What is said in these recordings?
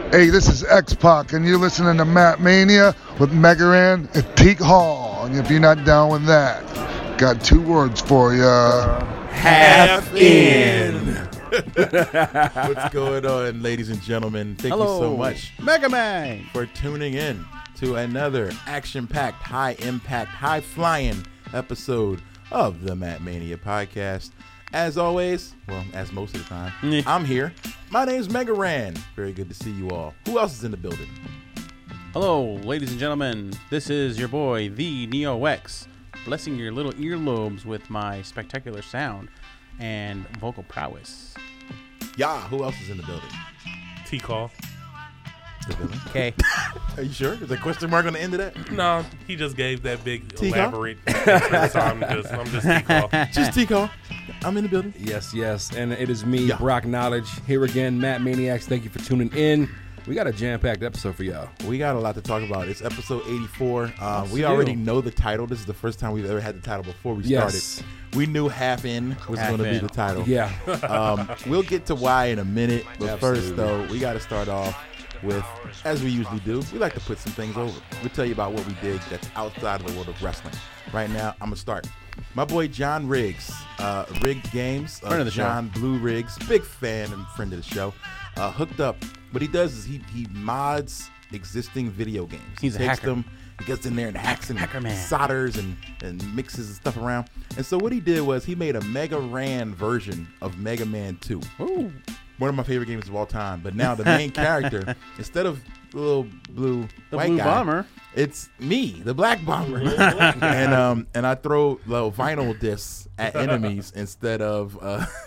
Hey, this is X-Pac, and you're listening to Matt Mania with Megaran and Teak Hall. And if you're not down with that, got 2 words for ya. Half in. What's going on, ladies and gentlemen? Thank you so much, Mega Man, for tuning in to another action-packed, high-impact, high-flying episode of the Matt Mania podcast. As always, well, as most of the time, I'm here. My name's Megaran. Very good to see you all. Who else is in the building? Hello, ladies and gentlemen. This is your boy, the Neo X, blessing your little earlobes with my spectacular sound and vocal prowess. Yeah, who else is in the building? T-Call. Okay. Are you sure? Is there a question mark on the end of that? No, he just gave that big T-Call? elaborate answer, so I'm just T-Call. Just T-Call. I'm in the building. Yes. And it is me, Yeah. Brock Knowledge, here again, Matt Maniacs. Thank you for tuning in. We got a jam-packed episode for y'all. We got a lot to talk about. It's episode 84. We do. already know the title. This is the first time we've ever had the title before we Yes. started. We knew Half In was Half going to be In. the title. Yeah. We'll get to why in a minute. But first, Absolutely. though, we got to start off with, as we usually do, we like to put some things over. We'll tell you about what we dig that's outside of the world of wrestling. Right now, I'm going to start. My boy John Riggs, Rigged Games. Friend of the show. John Blue Riggs, big fan and friend of the show. Hooked up. What he does is he mods existing video games. He's a He takes hacker. them, he gets in there and hacks and Hacker man. solders and mixes and stuff around. And so what he did was he made a Mega Ran version of Mega Man 2. Ooh. One of my favorite games of all time. But now the main character, instead of the little blue The white Blue guy, Bomber. it's me, the Black Bomber. and I throw little vinyl discs at enemies instead of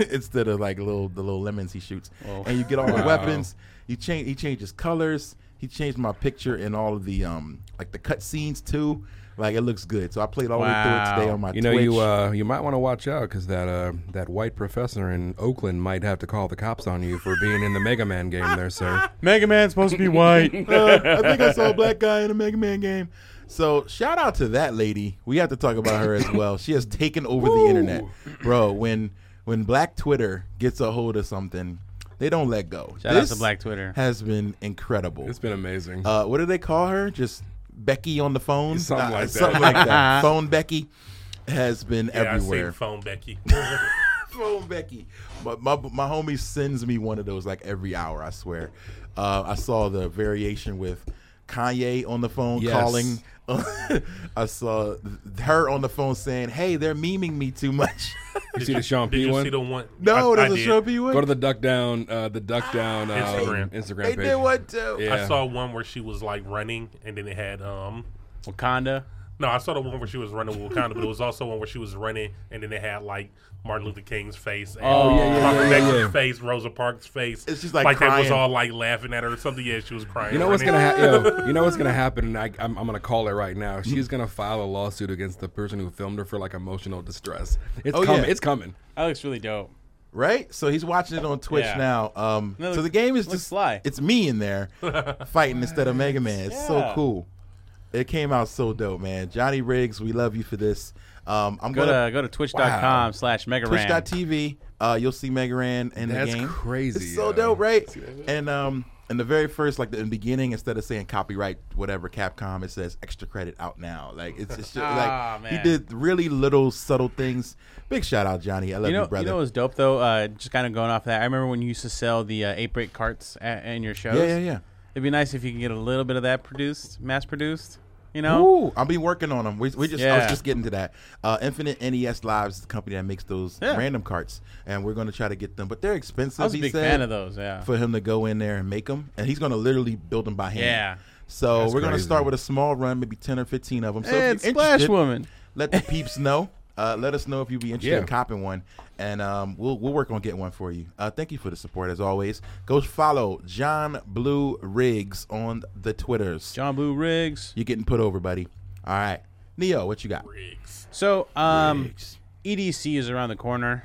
like the little lemons he shoots. Whoa. And you get all the Wow. weapons. He changes colors. He changed my picture in all of the like the cut scenes too. Like it looks good. So I played all the way through it today on my You know, Twitch. you might want to watch out because that white professor in Oakland might have to call the cops on you for being in the Mega Man game there, sir. Mega Man's supposed to be white. I think I saw a black guy in a Mega Man game. So shout out to that lady. We have to talk about her as well. She has taken over the internet, bro. When Black Twitter gets a hold of something, they don't let go. Shout out to Black Twitter. Has been incredible. It's been amazing. What do they call her? Just Becky on the phone? Something like that. Something like that. Phone Becky has been Yeah, I everywhere. seen Phone Becky. Phone Becky. But my homie sends me one of those like every hour, I swear. I saw the variation with Kanye on the phone Yes. calling. I saw her on the phone saying, "Hey, they're memeing me too much." You see the Sean Did P you one? see the one? No, I there's a did. show you Go to the Duck Down Instagram. Instagram They page. did one too. Yeah. I saw one where she was like running, and then it had Wakanda. No, I saw the one where she was running with Wakanda, but it was also one where she was running, and then it had like Martin Luther King's face, and Oh, yeah, Malcolm X's yeah. face, Rosa Parks' face. It's just like that was crying. all like laughing at her or something. Yeah, she was crying. You know what's running. gonna you know what's gonna happen, and I'm gonna call it right now. She's gonna file a lawsuit against the person who filmed her for like emotional distress. It's Oh, coming. yeah. It's coming. That looks really dope. Right? So he's watching it on Twitch Yeah. now. No, So the game is looks just sly. it's me in there fighting instead of Mega Man. It's so Yeah. cool. It came out so dope, man. Johnny Riggs, we love you for this. I'm Go gonna to twitch.com/Megaran. Twitch.tv. You'll see Megaran in That's the game. crazy. It's so dope, right? And in the very first, like in the beginning, instead of saying copyright whatever Capcom, it says extra credit out now. Like it's just Ah, like he man. did really little subtle things. Big shout out, Johnny. I love you, brother. You know what was dope though? Just kind of going off that. I remember when you used to sell the 8-brick carts in your shows. yeah. It'd be nice if you could get a little bit of that mass produced. You know? Ooh, I'll be working on them. I was Yeah. just getting to that. Infinite NES Lives is the company that makes those Yeah. random carts, and we're going to try to get them. But they're expensive. I was a he big said, fan of those. Yeah. for him to go in there and make them, and he's going to literally build them by hand. Yeah. So That's we're going to crazy. start with a small run, maybe 10 or 15 of them. So Hey, if it's you're Splash interested, Woman. let the peeps know. Let us know if you'd be interested in Yeah. copping one, and we'll work on getting one for you. Thank you for the support as always. Go follow John Blue Riggs on the Twitters. John Blue Riggs. You're getting put over, buddy. All right, Neo, what you got? Riggs. So, Riggs. EDC is around the corner.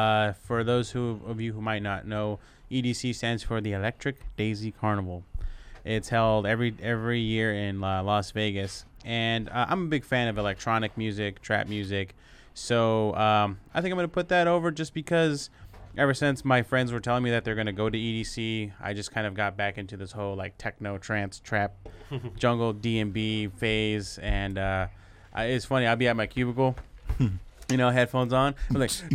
For those of you who might not know, EDC stands for the Electric Daisy Carnival. It's held every year in Las Vegas, and I'm a big fan of electronic music, trap music. So I think I'm going to put that over just because ever since my friends were telling me that they're going to go to EDC, I just kind of got back into this whole like techno, trance, trap, jungle, D&B phase. And it's funny. I'll be at my cubicle, headphones on. I'm like, so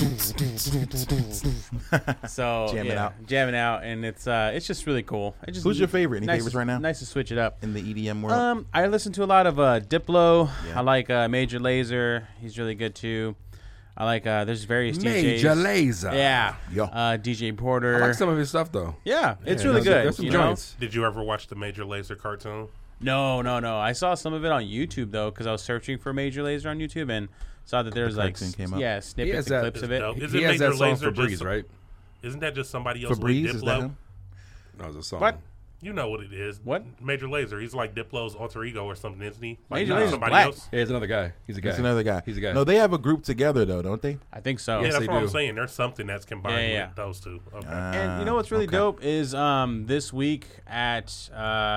jamming out, and it's just really cool. Who's your favorite? Any favorites right now? Nice to switch it up in the EDM world. I listen to a lot of Diplo. Yeah. I like Major Lazer. He's really good too. I like there's various DJs. Major Lazer. Yeah. DJ Porter. I like some of his stuff though. Yeah, it's really good. There's some joints. Did you ever watch the Major Lazer cartoon? No. I saw some of it on YouTube though, because I was searching for Major Lazer on YouTube and saw that there's like snippets and clips of it. Is he it has Major that song Lazer Febreze, right? Isn't that just somebody else Febreze, with is that Diplo? him? No, it's a song. What? You know what it is. What? Major Lazer. He's like Diplo's alter ego or something, isn't he? Major Lazer's black. Yeah, it's another guy. He's a guy. It's another guy. He's a guy. No, they have a group together though, don't they? I think so. Yeah, that's they what I'm do. saying. There's something that's combined with those two. Okay. And you know what's really dope is this week at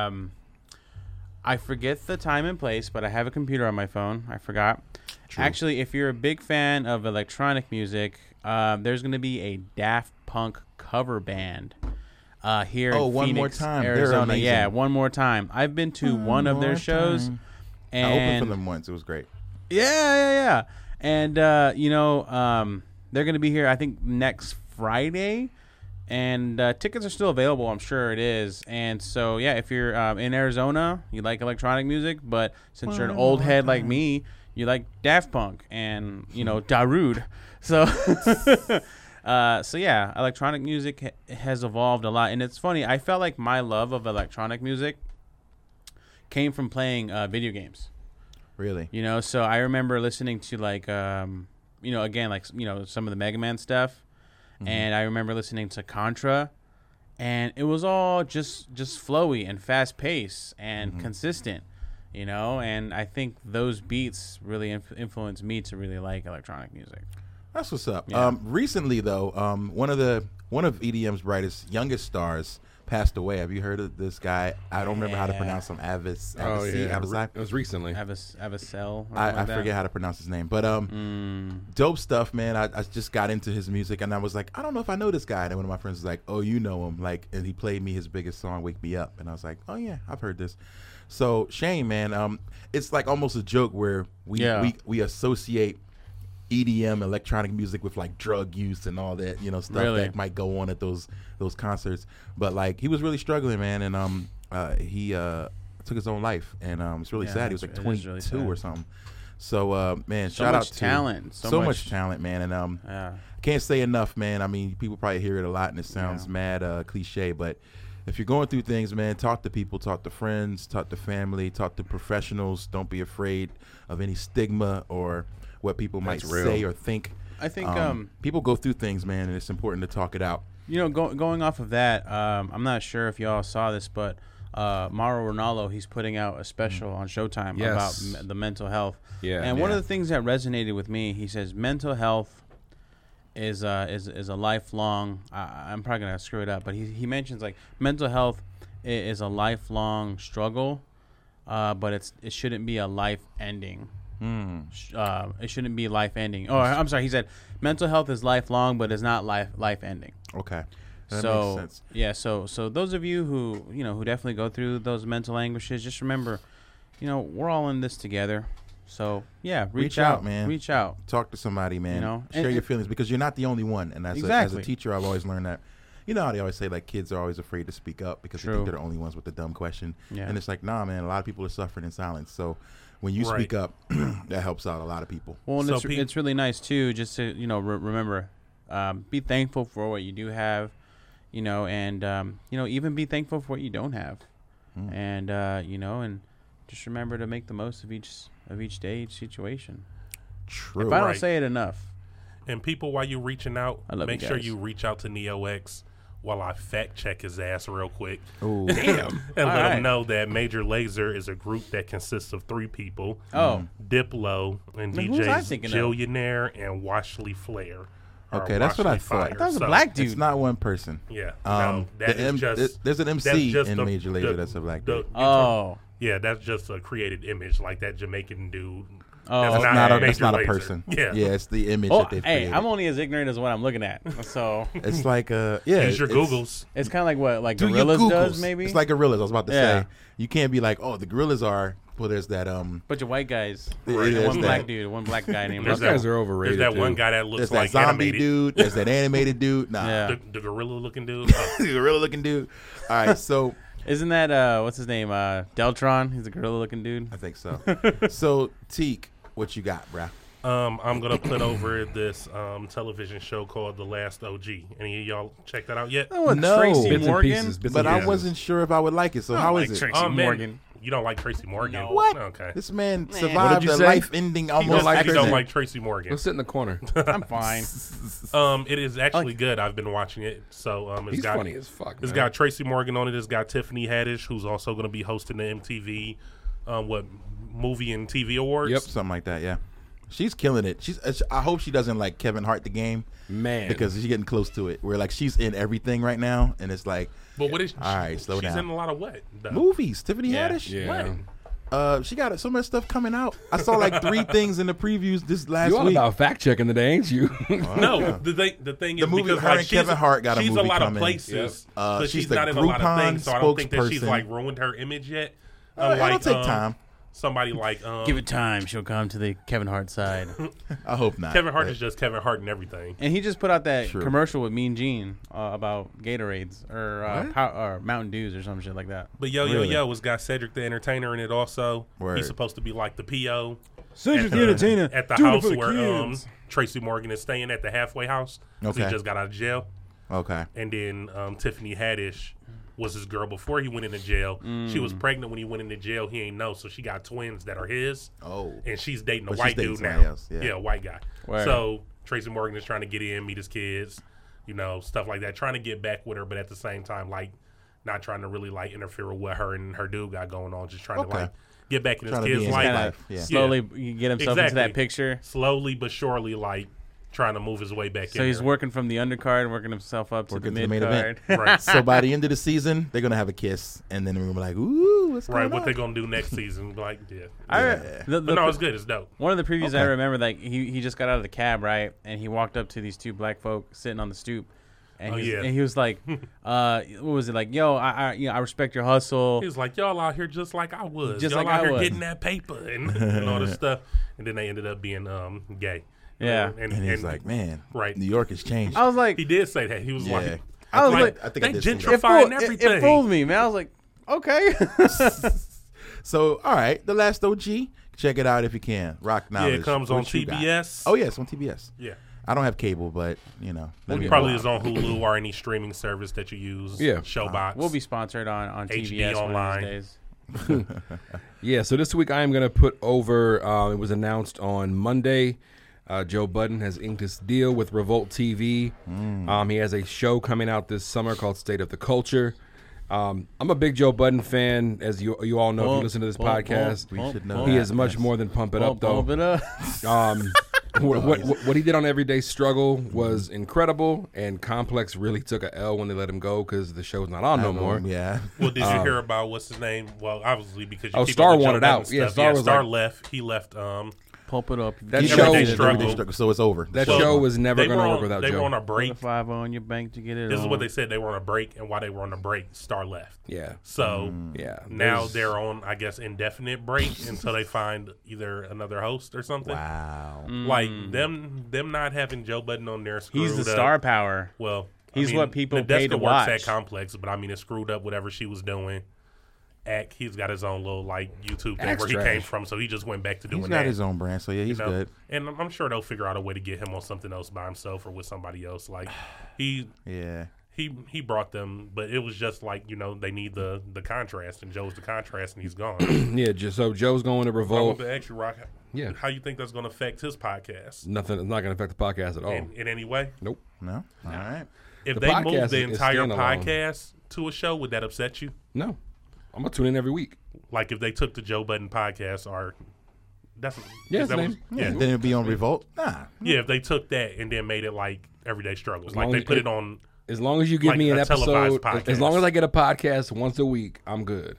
I forget the time and place, but I have a computer on my phone. I forgot. True. Actually, if you're a big fan of electronic music, there's going to be a Daft Punk cover band here in one Phoenix, more time. They're Arizona. amazing. Yeah, one more time. I've been to one of their shows. And I opened for them once. It was great. Yeah. And, they're going to be here, I think, next Friday. And tickets are still available. I'm sure it is. And so, yeah, if you're in Arizona, you like electronic music, but since you're an old head like me, you like Daft Punk and, Darude. So, yeah, electronic music has evolved a lot. And it's funny. I felt like my love of electronic music came from playing video games. Really? So I remember listening to like, some of the Mega Man stuff. Mm-hmm. And I remember listening to Contra, and it was all just flowy and fast paced and consistent, and I think those beats really influenced me to really like electronic music. That's what's up. Yeah. Recently though, one of EDM's youngest stars passed away. Have you heard of this guy? I don't remember how to pronounce him. Avis. It was recently. Avicel. I forget how to pronounce his name, but dope stuff, man. I just got into his music, and I was like, I don't know if I know this guy. And one of my friends was like, oh, you know him, and he played me his biggest song, "Wake Me Up," and I was like, oh yeah, I've heard this. So Shane, man, it's like almost a joke where we associate EDM, electronic music, with like drug use and all that, stuff that might go on at those concerts. But like, he was really struggling, man, and he took his own life, and it's really sad. He was like 22 or something. So man, shout out to talent, so much talent, man, and I can't say enough, man. I mean, people probably hear it a lot, and it sounds mad cliche, but if you're going through things, man, talk to people, talk to friends, talk to family, talk to professionals. Don't be afraid of any stigma or what people might say or think. I think people go through things, man, and it's important to talk it out. Going off of that, I'm not sure if y'all saw this, but Mauro Ronaldo, he's putting out a special on Showtime about the mental health. Yeah, and one of the things that resonated with me, he says mental health is a lifelong. I'm probably gonna screw it up, but he mentions like mental health is a lifelong struggle, but it shouldn't be a life ending. It shouldn't be life ending. Oh, I'm sorry. He said mental health is lifelong, but it's not life ending. Okay, that so makes sense. Yeah, so those of you who who definitely go through those mental anguishes, just remember, we're all in this together. So yeah, reach out, man. Reach out. Talk to somebody, man. Share and your feelings, because you're not the only one. And as a teacher, I've always learned that. You know how they always say, like, kids are always afraid to speak up because they think they're the only ones with the dumb question. Yeah. And it's like, nah, man, a lot of people are suffering in silence. So when you speak up, that helps out a lot of people. Well, and it's really nice, too, just to, remember, be thankful for what you do have, and, even be thankful for what you don't have. And, and just remember to make the most of each day, each situation. True. If I don't say it enough. And people, while you're reaching out, make sure you reach out to NeoX while I fact check his ass real quick. Oh, damn. And let him know that Major Lazer is a group that consists of 3 people. Diplo and DJs Jillionaire and Washley Flair. Okay, that's what I thought. I thought it was a black dude. It's not one person. Yeah. No, there's an MC in Major Lazer that's a black dude. Yeah, that's just a created image, like that Jamaican dude. Oh, that's not a person. Yeah, it's the image that they've created. I'm only as ignorant as what I'm looking at. So it's like use your Googles. It's kind of like what Gorillas does, maybe. It's like Gorillas. I was about to say you can't be like, the Gorillas are. Well, there's that bunch of white guys. One black dude, one black guy named. Those guys are overrated. There's that one guy that looks like that zombie animated. dude. There's that animated dude. Nah, the gorilla looking dude. The gorilla looking dude. All right, so isn't that what's his name? Deltron. He's a gorilla looking dude. I think so. So Teak, what you got, bruh? I'm gonna put over this television show called The Last OG. Any of y'all check that out yet? No, Tracy bits Morgan. And pieces, but I wasn't sure if I would like it. So how is it? Tracy Morgan. You don't like Tracy Morgan? No. What? Okay. This man What survived did you a say? life-ending almost You accident. don't like Tracy Morgan. Go sit in the corner. I'm fine. It is actually good. I've been watching it. So He's funny as fuck. It's got Tracy Morgan on it. It's got Tiffany Haddish, who's also going to be hosting the MTV movie and TV awards. Yep, something like that. Yeah, she's killing it. I hope she doesn't like Kevin Hart the game, man, because she's getting close to it. Where like she's in everything right now, and it's like, but what is? All right, slow down. She's in a lot of what? Movies. Tiffany Yeah. Haddish. Yeah. What? She got so much stuff coming out. I saw like 3 things in the previews this last You all week. about fact checking today, ain't you? No, the thing is The movie, because her and Kevin Hart got a she's movie a lot coming. of places, but She's she's the not in a lot of Groupon things. So I don't think that she's spokesperson. like ruined her image yet. It'll take time. Somebody like Give it time. She'll come to the Kevin Hart side. I hope not. Kevin Hart but- is just Kevin Hart and everything. And he just put out that True. commercial with Mean Gene about Gatorades or Mountain Dews or some shit like that. But Yo Really? has got Cedric the Entertainer in it also. Word. He's supposed to be like the PO Cedric the Entertainer at the doing it house for the where kids. Tracy Morgan is staying at the halfway house. 'Cause Okay. He just got out of jail. Okay. And then Tiffany Haddish was his girl before he went into jail. She was pregnant when he went into jail. He ain't know, so she got twins that are his. Oh. And she's dating a But she's white dating dude somebody now. else, yeah. A white guy. Word. So Tracy Morgan is trying to get in, meet his kids, stuff like that. Trying to get back with her, but at the same time, like, not trying to really like interfere with what her and her dude got going on. Just trying to Okay. like get back in his Trying to be kids' in his life. life. Yeah. Slowly get himself into that Exactly. picture. Slowly but surely, like trying to move his way back in. So he's there. working from the undercard, working himself up to Working the to the mid main card. event. Right. So by the end of the season, they're gonna have a kiss, and then we're gonna be like, "Ooh, what's going Right, on?" what they gonna do next season? Like, yeah. Yeah. The, But no, it's good. It's dope. One of the previews I Okay. remember, like he just got out of the cab, right, and he walked up to these 2 black folk sitting on the stoop, and, and he was like, what was it like? Yo, I respect your hustle. He was like, y'all out here just like I was. Just y'all like out I here was. getting that paper and all this stuff. And then they ended up being gay. Yeah. And he's like, "Man, Right. New York has changed." I was like, He did say that. He was Yeah. like, I was think- like, I think they I did see that. gentrifying it everything. fooled me, man. I was like, okay. So, all right, The Last OG. Check it out if you can. Rock Knowledge. it comes What on you got? TBS. Oh, yes, on TBS. Yeah. I don't have cable, but, let me It probably know. is on Hulu or any streaming service that you use. Yeah. Showbox. We'll be sponsored on HD TBS one online. of these days. Yeah, so this week I am going to put over, it was announced on Monday, Joe Budden has inked his deal with Revolt TV. He has a show coming out this summer called State of the Culture. I'm a big Joe Budden fan, as you all know if you listen to this podcast. We should know He that, is much yes. more than Pump It Up, though. Pump it up. What he did on Everyday Struggle was incredible, and Complex really took a L when they let him go because the show's not on no more. Yeah. Well, did you hear about what's his name? Well, obviously because you keep Star up with Joe wanted Budden out. Yeah, stuff. Star was Star like- left. He left. Pump it up. That He show- did Struggle. Struggle, so it's over. That Well, show was never they going were to on- work without They Joe. were on a Put a break. 5 on your bank to get it This is on. what they said. They were on a break, and while they were on a break, Star left. Yeah, So yeah. now There's- they're on, I guess, indefinite break until they find either another host or something. Wow. Like them not having Joe Budden on there. He's the screwed star up. power. Well, He's what people Nadeska pay to works watch. at Complex, but I mean, it screwed up whatever she was doing. He's got his own little like YouTube thing Axe where he trash. came from, so he just went back to doing He's that. got his own brand, so yeah, he's you know? good. And I'm sure they'll figure out a way to get him on something else by himself or with somebody else. Like Yeah. he brought them, but it was just like they need the contrast, and Joe's the contrast, and he's gone. Yeah, so Joe's going to I want Revolt. to ask you, Rock. Yeah. How you think that's going to affect his podcast Nothing. It's not going to affect the podcast at all. in any way? Nope. No? All right. If The they podcast move the is entire standalone. podcast to a show, would that upset you? No. I'm going to tune in every week. Like if they took the Joe Budden podcast, or that's Yeah, is that it's what- name. Yeah, then it'd be on Revolt. Nah. yeah. If they took that and then made it like Everyday Struggles, like long they as put it- it on. As long as you give Like me an a televised episode, as long podcast. as I get a podcast once a week, I'm good.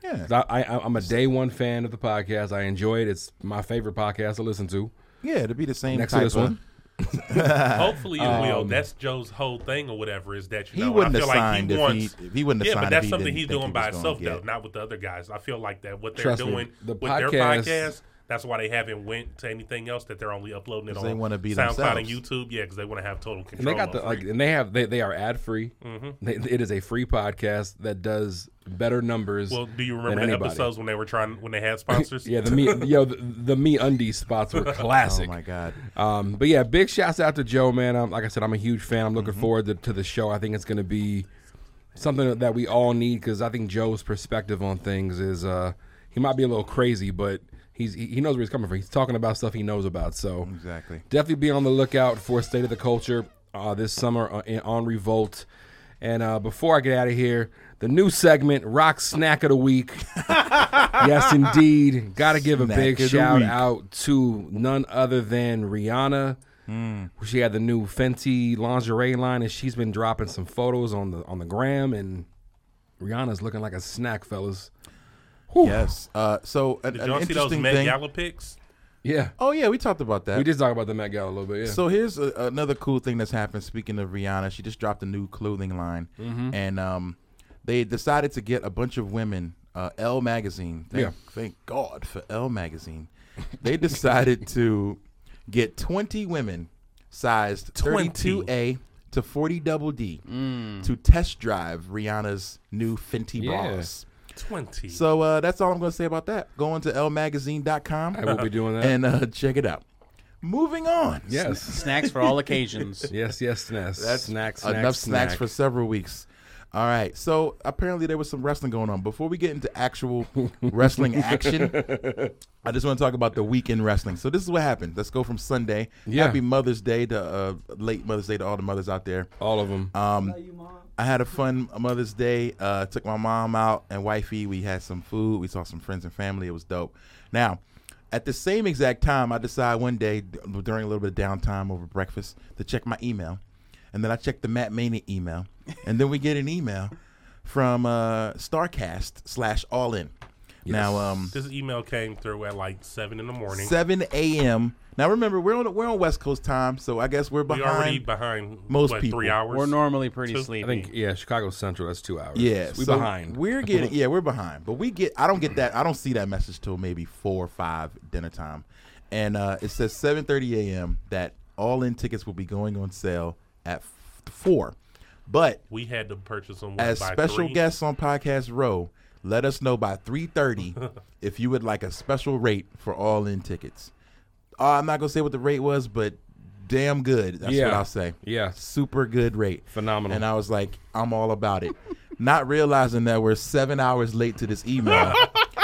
Yeah. 'Cause I'm a day one fan of the podcast. I enjoy it. It's my favorite podcast to listen to. Yeah, to be the same Next type to this of one. Hopefully it will. That's Joe's whole thing or whatever. Is that He wouldn't I have feel signed like he wants. if he wouldn't have Yeah, signed. but that's if he something didn't he's think doing he by was himself gonna though, get. not with the other guys. I feel like that what they're Trust me, doing the with their podcast- podcast. That's why they haven't went to anything else. That they're only uploading it 'Cause on they wanna be SoundCloud and themselves. YouTube. Yeah, because they want to have total And control. they got the over it. and they are ad free. It is a free podcast that does better numbers. Well, do you than remember the anybody. episodes when they had sponsors? Yeah, the Me Undies spots were classic. Oh my God. But yeah, big shouts out to Joe, man. Like I said, I'm a huge fan. I'm looking forward to the show. I think it's going to be something that we all need because I think Joe's perspective on things is he might be a little crazy, but he knows where he's coming from. He's talking about stuff he knows about. So Exactly. definitely be on the lookout for State of the Culture this summer on Revolt. And before I get out of here, the new segment, Rock Snack of the Week. Yes, indeed. Got to give a Snack big of the shout week. out to none other than Rihanna. She had the new Fenty lingerie line, and she's been dropping some photos on the gram, and Rihanna's looking like a snack, fellas. Whew. Yes. So an Did y'all see those interesting Met thing. Gala pics? Yeah. Oh yeah, we talked about that. We did talk about the Met Gala a little bit, yeah. So here's another cool thing that's happened. Speaking of Rihanna, she just dropped a new clothing line, and they decided to get a bunch of women. Elle magazine, thank God for Elle magazine. They decided to get 20 women, sized 32A to 40 double D, to test drive Rihanna's new Fenty Yeah. bras. 20. So that's all I'm going to say about that. Go on to lmagazine.com. I will be doing that. And check it out. Moving on. Yes. Snacks for all occasions. Yes, snacks. That's snacks. enough snacks for several weeks. All right. So apparently there was some wrestling going on. Before we get into actual wrestling action, I just want to talk about the weekend wrestling. So this is what happened. Let's go from Sunday. Yeah. Happy Mother's Day to late Mother's Day to all the mothers out there. all of them. I had a fun Mother's Day. Took my mom out and wifey. We had some food. We saw some friends and family. It was dope. Now, at the same exact time, I decided one day during a little bit of downtime over breakfast to check my email. And then I checked the Matt Mania email. And then we get an email from StarCast/All In. Yes. Now, This email came through at like 7 in the morning. 7 a.m. Now, remember, we're on West Coast time, so I guess we're We behind. already behind most what, people. 3 hours. We're normally pretty Two. sleepy. I think, Chicago Central, that's 2 hours. Yeah, We so behind. We're getting we're behind. But I don't get that. I don't see that message till maybe 4 or 5 dinner time. And it says 7:30 a.m. that All In tickets will be going on sale at 4. But We had to purchase them as by special 3. guests on Podcast Row, let us know by 3:30 if you would like a special rate for All In tickets. I'm not gonna say what the rate was, but damn good. That's what I'll say. Yeah. Super good rate. Phenomenal. And I was like, I'm all about it. Not realizing that we're 7 hours late to this email.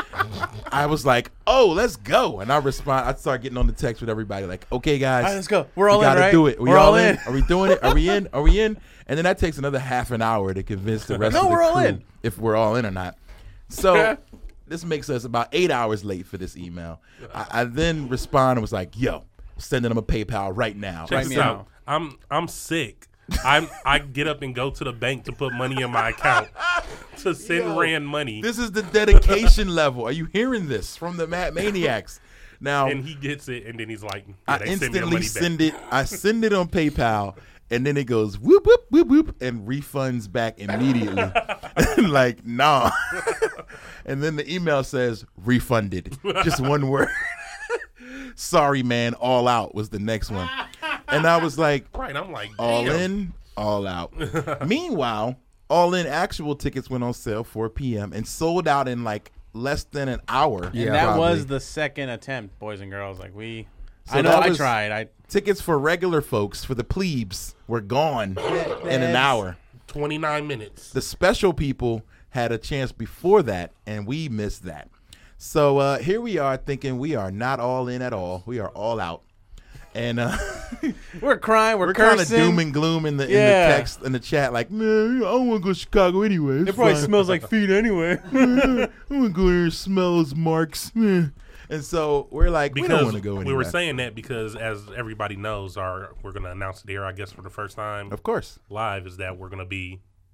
I was like, oh, let's go. And I start getting on the text with everybody like, okay, guys. All right, let's go. We're all we in, gotta right? do it. We're all in. Are we doing it? Are we in? Are we in? And then that takes another half an hour to convince the rest No, of the we're all crew in. if we're all in or not. So this makes us about 8 hours late for this email. I then respond and was like, yo, sending them a PayPal right now. Check Right this now. out. I'm sick. I get up and go to the bank to put money in my account to send Yo, Rand money, This is the dedication level. Are you hearing this from the Matt Maniacs? Now, and he gets it, and then he's like, I they send me the instantly money back. send it. I send it on PayPal, and then it goes whoop whoop whoop whoop, and refunds back immediately. Like nah. And then the email says refunded. Just one word. Sorry, man. All out was the next one, and I was like, Right, I'm like, all damn. in, all out. Meanwhile, All In actual tickets went on sale 4 p.m. and sold out in like less than an hour. And that probably. was the second attempt, boys and girls. Like So I know that I was- tried. Tickets for regular folks, for the plebes, were gone in an hour. 29 minutes. The special people had a chance before that, and we missed that. So here we are thinking we are not all in at all. We are all out. And We're crying. We're kind of cursing. doom and gloom in the Yeah. text, in the chat, like, man, I don't want to go to Chicago anyway. It's It probably fine. smells like feet anyway. I want to go there and smell those marks. And so we're like, we don't Because want to go anywhere. we were saying that because, as everybody knows, we're going to announce it here, I guess, for the first time Of course. live, is that we're going to be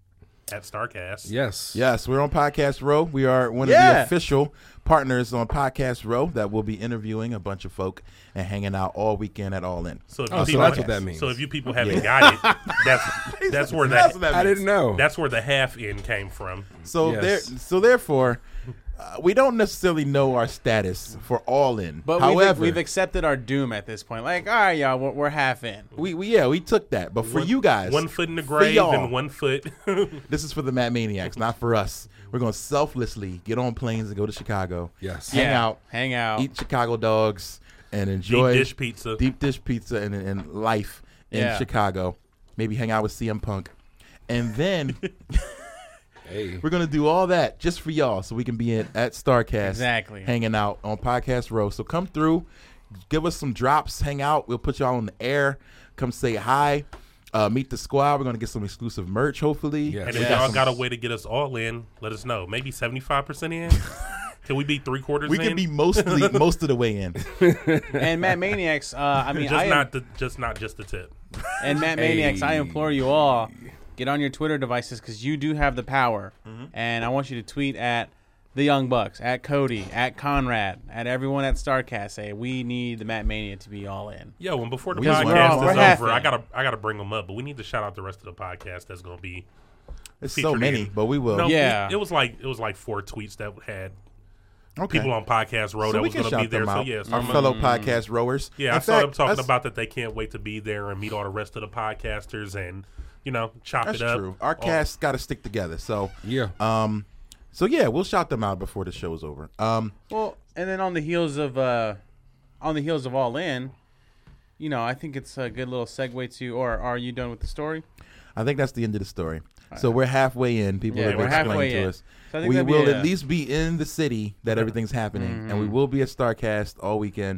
at Starcast. Yes. Yes, we're on Podcast Row. We are one of the official partners on Podcast Row that will be interviewing a bunch of folk and hanging out all weekend at All In. So, so that's what that means. So if you people haven't got it, that's where that I didn't know. that's where the half in came from. So Yes. therefore, we don't necessarily know our status for All In. But however, we've accepted our doom at this point. Like, all right, y'all, we're half in. we took that. But for you guys, 1 foot in the for grave y'all, and 1 foot. this is for the Matt Maniacs, not for us. We're going to selflessly get on planes and go to Chicago. Yes. Hang out. Eat Chicago dogs, and enjoy Deep dish pizza. and life in Yeah. Chicago. Maybe hang out with CM Punk. And then Hey. we're going to do all that just for y'all so we can be at StarCast. Exactly. Hanging out on Podcast Row. So come through, give us some drops, hang out. We'll put y'all on the air. Come say hi. Meet the squad. We're going to get some exclusive merch, hopefully. Yes. And We if got y'all some- got a way to get us all in, let us know. Maybe 75% in. Can we be 3/4 we in? can be most of the way in. And Matt Maniacs, I mean, not just the tip. And Matt Maniacs, I implore you all, get on your Twitter devices because you do have the power. And I want you to tweet at the Young Bucks, at Cody, at Conrad, at everyone at Starcast. Say we need the Matt Mania to be all in. Yo, and before the We're podcast we're is half over, in. I gotta bring them up. But we need to shout out the rest of the podcast that's gonna be. It's so featured many, in. but we will. No, Yeah. it was like 4 tweets that had Okay. people on Podcast Row So that we was can going to be shout there. them So out. yes, Our fellow podcast rowers. yeah, In I saw them fact, talking us- about that they can't wait to be there and meet all the rest of the podcasters and chop That's it up. true. Our cast got to stick together. So Yeah. So yeah, we'll shout them out before the show's over. Well, and then on the heels of All In, I think it's a good little segue to. Or are you done with the story? I think that's the end of the story. So we're halfway in. People Yeah, have we're explained halfway to in. us. So I think We that'd be will a- at least be in the city that everything's happening, and we will be at StarCast all weekend.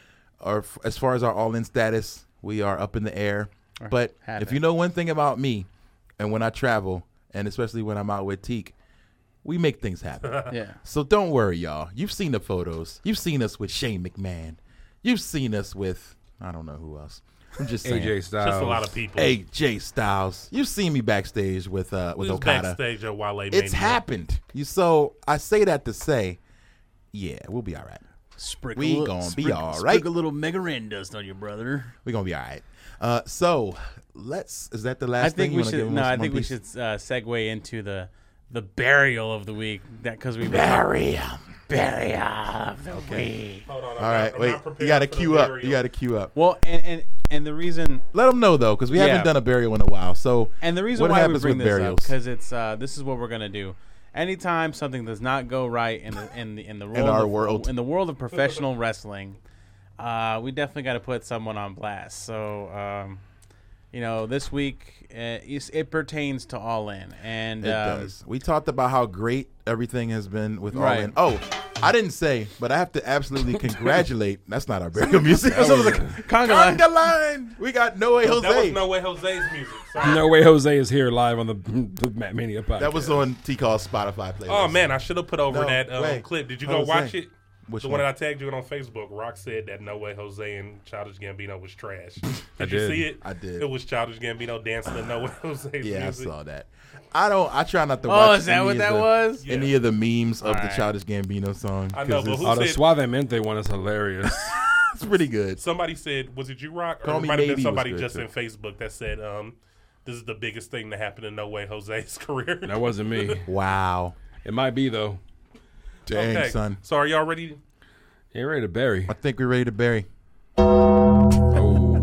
As far as our all-in status, we are up in the air. But have if it. you know one thing about me, and when I travel, and especially when I'm out with Teak, we make things happen. Yeah. So don't worry, y'all. You've seen the photos. You've seen us with Shane McMahon. You've seen us with, I don't know who else. I'm just saying. AJ Styles. Just a lot of people. AJ Styles. You've seen me backstage with we was Okada. backstage at Wale Mania. It's happened. So I say that to say, yeah, we'll be all right. We gonna be all right. a little Mega Ran dust on you, brother. We're gonna be all right. So is that the last I think thing? we should. No, I think we should segue into the burial of the week. That because we bury him. burial of the week. Hold on, All right, I'm wait. not prepared You got to for the queue up. burial. You got to queue up. Well, and the reason Let them know though, because we Yeah. haven't done a burial in a while. So and the reason what why we happens bring with this up burials? because it's this is what we're gonna do. Anytime something does not go right in the world our of, world. in the world of professional wrestling, we definitely got to put someone on blast. So this week it pertains to All In, and It does. We talked about how great everything has been with All Right. In. Oh, I didn't say, but I have to absolutely congratulate. That's not our burial music. Conga line. Conga line. We got No Way Jose. That was No Way Jose's music. Sorry. No Way Jose is here live on the Matt Mania podcast. That was on T-Call's Spotify playlist. Oh man, I should have put over No that way. clip. Did you go Jose. watch it? Which the one? one that I tagged you in on Facebook. Rock said that No Way Jose and Childish Gambino was trash. Did you did. see it? I did. It was Childish Gambino dancing to No Way Jose's Yeah, music. I saw that. I try not to watch. Oh, is that any what of that the- was? Any of the memes of the Alright. Childish Gambino song. I know, 'cause but it's, who Oh, the said- Suavemente one is hilarious. it's pretty good. Somebody said, was it you, Rock? Or Call it Me might have Maybe been was somebody good, just too. in Facebook that said, this is the biggest thing to happen to No Way Jose's career. That wasn't me. Wow. It might be though. Dang, Okay, son. so are y'all ready? Ain't ready to bury. I think we're ready to bury. Oh.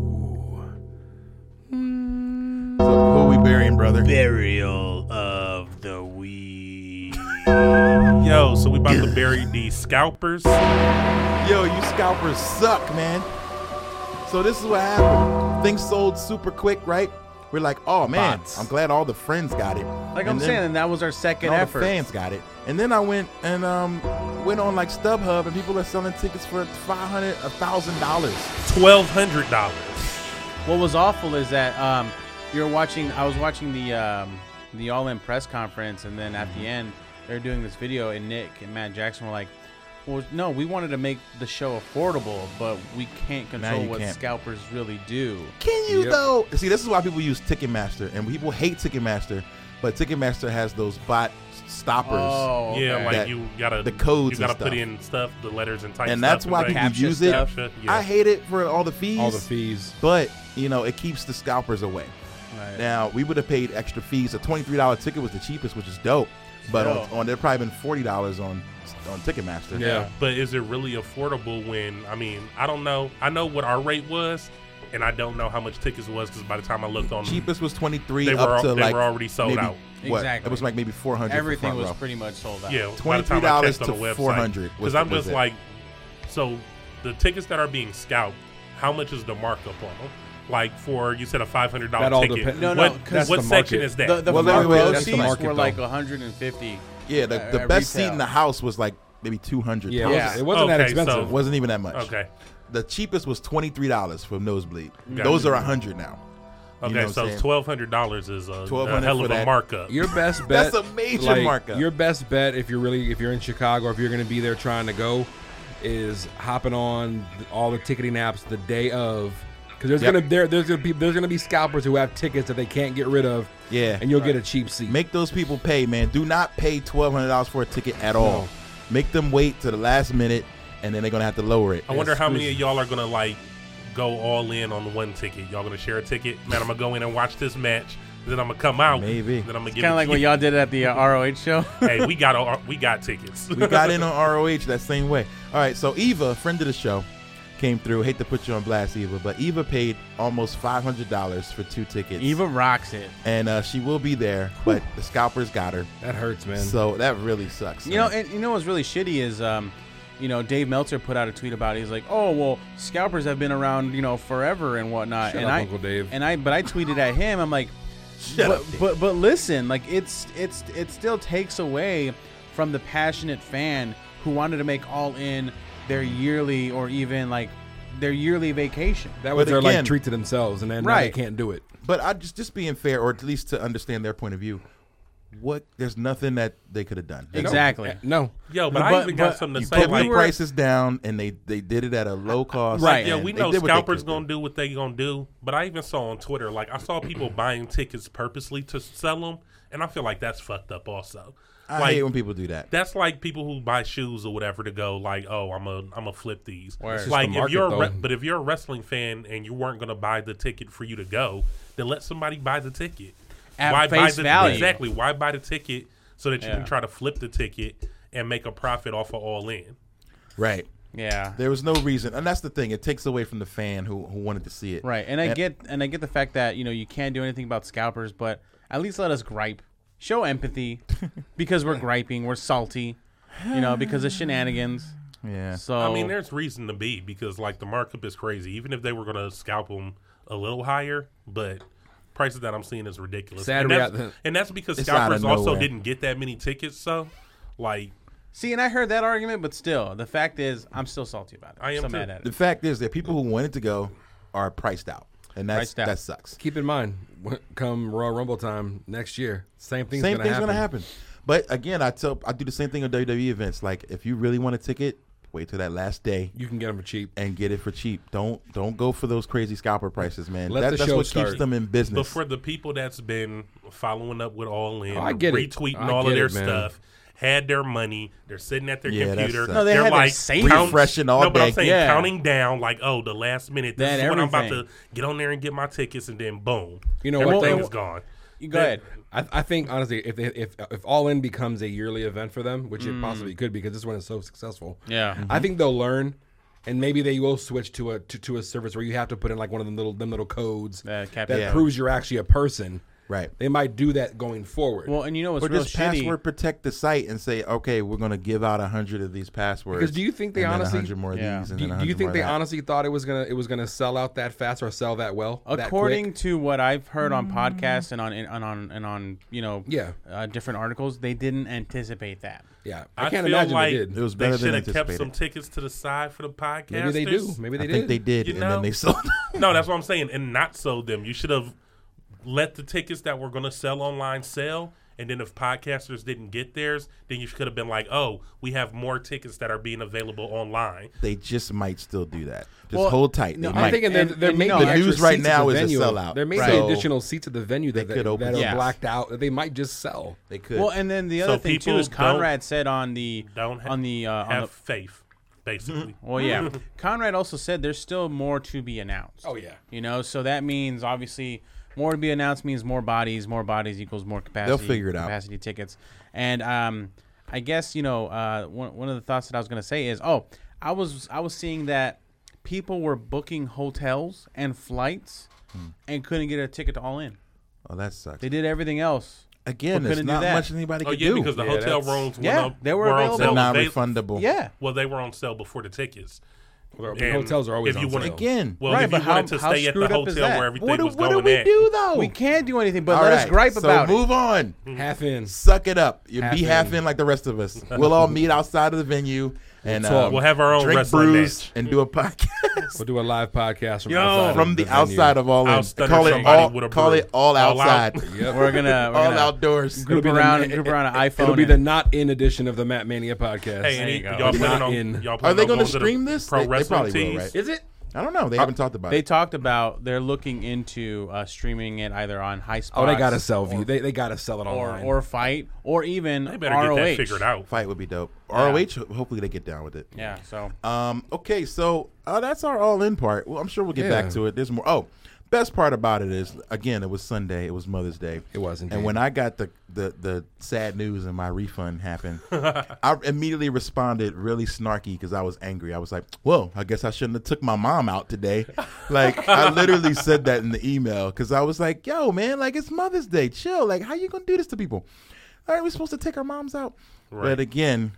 So who are we burying, brother? Burial of the week. Yo, so we about to bury these scalpers. Yo, you scalpers suck, man. So this is what happened. Things sold super quick, right? We're like, oh man, Bots. I'm glad all the friends got it. Like And I'm then- saying, and that was our second and all effort. the fans got it. And then I went and went on like StubHub, and people are selling tickets for $500, $1,000. $1,200. What was awful is that I was watching the All In press conference, and then at the end they were doing this video, and Nick and Matt Jackson were like, well, no, we wanted to make the show affordable, but we can't control you what can't. scalpers really do. Can you Yep. though? See, this is why people use Ticketmaster, and people hate Ticketmaster but Ticketmaster has those bot stoppers. Oh, Yeah, okay. like That- you gotta the codes You gotta and put stuff. in stuff, the letters and type And stuff that's why things. people Captcha use it. stuff. Captcha, yeah. I hate it for all the fees. All the fees. But, it keeps the scalpers away. Right. Now, we would have paid extra fees. A $23 ticket was the cheapest, which is dope. But Dope. on there'd probably been $40 on Ticketmaster. Yeah. But is it really affordable when, I don't know. I know what our rate was, and I don't know how much tickets was because by the time I looked on Cheapest was 23 They up were- to they like were already sold maybe, out. What? Exactly. It was like maybe 400 Everything for front was row. pretty much sold out. Yeah, by the time I $23 checked on to the website. $400 Because I'm was just it. like, so the tickets that are being scalped, how much is the markup on them? Like for, you said a $500 That all ticket. depends. No, no, what 'cause what the section market. is that? The Well, front wait, row that's the seats market, were though. like 150. Yeah, the at best seat retail. in the house was like maybe 200. Yeah, Yeah. it wasn't that Okay, expensive. so- It wasn't even that much. Okay. The cheapest was $23 for nosebleed. Gotcha. Those are $100 now. You Okay, know what so I'm saying? $1,200 is a $1,200 hell for of a that. markup. Your best bet. That's a major markup. Your best bet if you're in Chicago, or if you're going to be there trying to go, is hopping on all the ticketing apps the day of, because there's gonna be scalpers who have tickets that they can't get rid of. Yeah. and you'll get a cheap seat. Make those people pay, man. Do not pay $1,200 for a ticket at all. No. Make them wait to the last minute, and then they're gonna have to lower it. I wonder how many of y'all are gonna like go all in on one ticket. Y'all gonna share a ticket? Man, I'm gonna go in and watch this match. Then I'm gonna come out. Maybe. Then I'm gonna give Kind of like what y'all did at the ROH show. Hey, we got tickets. We got in on ROH that same way. All right, so Eva, friend of the show, came through. Hate to put you on blast, Eva, but Eva paid almost $500 for 2 tickets. Eva rocks it. And she will be there, but the scalpers got her. That hurts, man. So that really sucks. You know, man. and you know what's really shitty is, Dave Meltzer put out a tweet about it. He's like, "Oh, well, scalpers have been around, forever and whatnot." Shut and up, Uncle Dave. But I tweeted at him. I'm like, but listen, like it still takes away from the passionate fan who wanted to make All In their yearly or even like their yearly vacation. that was But their again- treat to themselves, and then now they Right. can't do it. But I just being fair, or at least to understand their point of view. There's nothing that they could have done. Exactly. No. Yo, but I But- even got but something to You say. kept Like, the prices down, and they did it at a low cost. Right. yeah, and we they know did what they scalpers could gonna do what they gonna do. But I even saw on Twitter, like I saw people buying tickets purposely to sell them, and I feel like that's fucked up. Also, I like hate when people do that. that's like people who buy shoes or whatever to go like, oh, I'm a flip these. Word. It's just Like the if market, you're though. but if you're a wrestling fan and you weren't gonna buy the ticket for you to go, then let somebody buy the ticket. At Why face buy value. Exactly. Why buy the ticket so that you Yeah. can try to flip the ticket and make a profit off of All In? Right. Yeah. There was no reason, and that's the thing. It takes away from the fan who wanted to see it. Right. And I get the fact that, you can't do anything about scalpers, but at least let us gripe. Show empathy because we're griping, we're salty, because of shenanigans. Yeah. So I mean, there's reason to be because like the markup is crazy. Even if they were gonna scalp them a little higher, but prices that I'm seeing is ridiculous. Sad and that's because It's out of scalpers also nowhere. didn't get that many tickets. So, like, See, and I heard that argument, but still, the fact is, I'm still salty about it. I am still too. mad at The it. fact is that people who wanted to go are priced out, and Priced out. that sucks. Keep in mind, come Royal Rumble time next year, same thing's Same gonna thing's happen. gonna happen. But again, I do the same thing on WWE events. Like if you really want a ticket, wait till that last day You can get them for cheap. and get it for cheap. Don't go for those crazy scalper prices, man. Let the That's show what start. keeps them in business. but for the people that's been following up with All In, Oh, I get it. retweeting I all get of their it, man. stuff, had their money, they're sitting at their Yeah, that computer. sucks. No, they they're had their like savings. Refreshing all No, but I'm day. saying Yeah. counting down, like, oh, the last minute. This That is when I'm about everything. to get on there and get my tickets, and then boom, You know what, everything though? is gone. You go ahead. I think honestly, if All In becomes a yearly event for them, which it possibly could because this one is so successful, Yeah. I think they'll learn, and maybe they will switch to a service where you have to put in like one of them little codes that Yeah. proves you're actually a person. Right. They might do that going forward. Well, and you know what's Or real just shitty? password protect the site and say, okay, we're going to give out 100 of these passwords. Because do you think they and then honestly- 100 more of Yeah. these? And do, then do you 100 think more they of that? honestly thought it was gonna sell out that fast or sell that well? that According quick? to what I've heard on podcasts and on Yeah. different articles, they didn't anticipate that. Yeah, I can't feel imagine like they did. It was they better should than have kept anticipated. some tickets to the side for the podcast. Maybe they do. Maybe they I did. think they did, You and know? then they sold. No, that's what I'm saying, and not sold them. You should have let the tickets that were going to sell online sell, And then if podcasters didn't get theirs, then you could have been like, oh, we have more tickets that are being available online. They just might still do that. Just Well, hold tight. No, They I'm might. thinking there may be the extra news right seats at now the is a venue. sellout. There may Right. be So additional seats at the venue that could open that are Yes. blacked out that they might just sell. They could. Well, and then the other So thing too people is Conrad said on the Have faith, basically. well, yeah. Conrad also said there's still more to be announced. Oh, yeah. You know, so that means obviously more to be announced means more bodies. More bodies equals more capacity. They'll figure it out. Capacity tickets. And I guess one of the thoughts that I was going to say is, I was seeing that people were booking hotels and flights and couldn't get a ticket to All In. oh, that sucks. They did everything else. Again, but there's couldn't do not that. much anybody Oh, can yeah, do. because the Yeah, hotel that's- rooms they were on available. They're sale. not They- refundable. Yeah. Well, they were on sale before the tickets. Well, And hotels are always if you on wanna- sale. Again, Well, Right, if but you wanted to how stay at the screwed up is hotel that? where everything what do was going we at. do though? We can't do anything, but All let us right, gripe about so it. move on. Half in. Suck it up. You Half be half in. in like the rest of us. We'll all meet outside of the venue and talk. We'll have our own drink wrestling brews match. and do a podcast We'll do a live podcast from Yo, outside from of the venue. outside of All I'll In. stutter Call it somebody all. with a Call brew. it all All out. outside. Yep. We're gonna All outdoors. group It'll be around the- an iPhone. It'll be and- the not in edition of the Matt Mania podcast. Hey, There you and go. y'all Not planning on in. y'all Are planning they on going to going to the stream this? Pro They wrestling probably will, tees? right? Is it? I don't know. They haven't talked about They it. talked about they're looking into streaming it either on High Spots. Oh, they got to sell view. They got to sell it or online. or Fight or even They better ROH. get that figured out. Fight would be dope. ROH, hopefully they get down with it. Yeah. So Okay, so that's our All In part. Well, I'm sure we'll get Yeah. back to it. There's more. Oh, best part about it is, again, it was Sunday. It was Mother's Day. It was indeed. And when I got the sad news and my refund happened, I immediately responded really snarky because I was angry. I was like, well, I guess I shouldn't have took my mom out today. Like, I literally said that in the email because I was like, yo, man, like, it's Mother's Day. Chill. Like, how you going to do this to people? All right, we're supposed to take our moms out. Right. But again,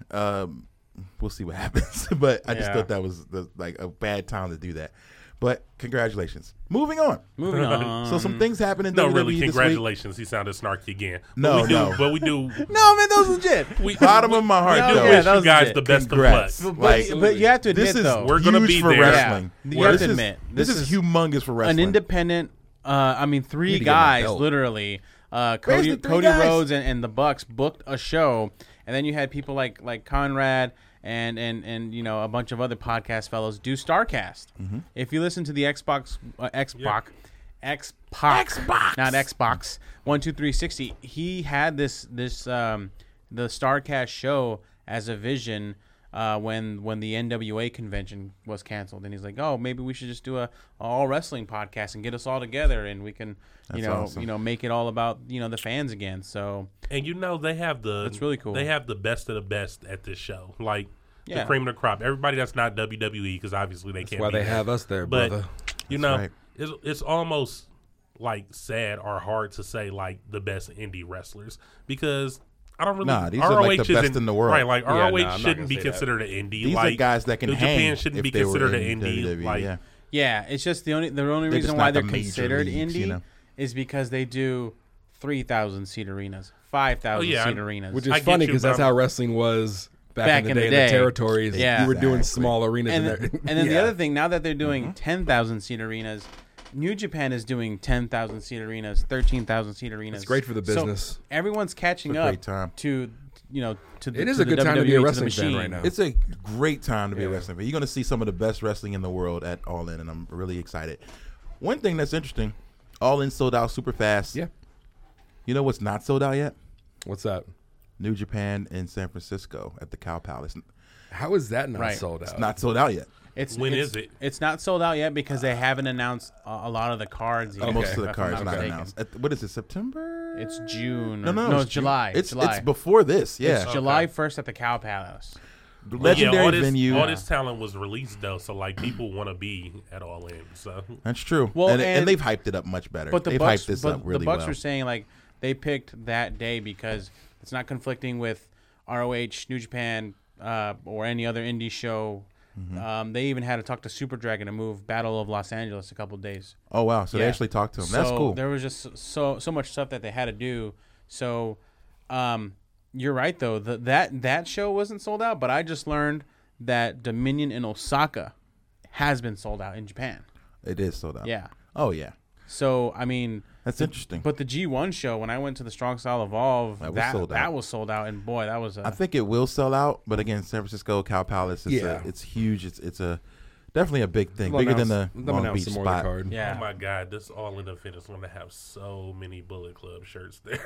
we'll see what happens. But I just Yeah. thought that was like a bad time to do that. But congratulations. Moving on. moving on. So some things happened in No, WWE really, this week. congratulations. He sounded snarky again. No, no. But we do. No, man, that was legit. We, Bottom of my heart, we do though. Yeah, wish that you was guys legit. the best Congrats. of luck. Like, But you have to admit this is though, We're gonna huge be for there. wrestling. Yeah. You have This to is- admit, this this is is humongous for wrestling. an independent. Three Need to get my guys belt. literally. Where's Cody the three Cody guys? Rhodes and the Bucks booked a show, and then you had people like Conrad and a bunch of other podcast fellows do StarCast. Mm-hmm. If you listen to the Xbox, not Xbox 12360, he had this the StarCast show as a vision. When the NWA convention was canceled, and he's like, "Oh, maybe we should just do a all wrestling podcast and get us all together, and we can, That's awesome. make it all about the fans again." So And they have the. That's really cool. They have the best of the best at this show. Like Yeah. the cream of the crop. Everybody that's not WWE, because obviously they can't. Why be they there. have us there, But brother. right. it's almost like sad or hard to say like the best indie wrestlers because I don't really. Nah, these are like the best isn't- in the world. Right, like Yeah, ROH nah, I'm not shouldn't gonna be say that. considered an indie. These like, are guys that can New hang. Japan shouldn't if be they were considered an in indie. WWE, Like, yeah. yeah, it's just the only They're reason just why not they're the major considered leagues, indie is because they do 3,000 seat arenas, 5,000 Oh, yeah. seat arenas, Which I is get funny you, because but that's I'm- how wrestling was back in the day. In the territories, Yeah. you were doing Exactly. small arenas. and in there. then the Yeah. other thing, now that they're doing 10,000 seat arenas, New Japan is doing 10,000 seat arenas, 13,000 seat arenas. It's great for the So business. everyone's catching It's a up great time. to to the, It is to a the good time to be a WWE, wrestling the fan machine. right now. It's a great time to be a Yeah. wrestling fan. You're going to see some of the best wrestling in the world at All In, and I'm really excited. One thing that's interesting, All In sold out super fast. Yeah. You know what's not sold out yet? What's that? New Japan in San Francisco at the Cow Palace. How is that not Right. sold out? It's not sold out yet. When it's, is it? It's not sold out yet because they haven't announced a lot of the cards yet. Most of the if I'm cards not not mistaken. announced. What is it, September? It's June. No, it's July. It's July. It's before this, yeah. It's July 1st at the Cow Palace. Legendary all this, venue. All this talent was released though, so like people want to be at All In. So That's true. Well, and and- they've hyped it up much better. But the they've Bucks, hyped this but up really the Bucks well. were saying like they picked that day because it's not conflicting with ROH, New Japan, or any other indie show. Mm-hmm. They even had to talk to Super Dragon to move Battle of Los Angeles a couple days. Oh wow! So they Yeah. actually talked to him. That's So cool. There was just so much stuff that they had to do. So, you're right though. That show wasn't sold out, but I just learned that Dominion in Osaka has been sold out in Japan. It is sold out. Yeah. Oh yeah. So I mean, That's interesting. But the G1 show, when I went to the Strong Style Evolve, That was sold out, and boy, that was. I think it will sell out, but again, San Francisco, Cow Palace, it's huge. It's a definitely a big thing, bigger than the Long Beach spot. Card. Yeah. Oh my God, this All In event is going to have so many Bullet Club shirts there.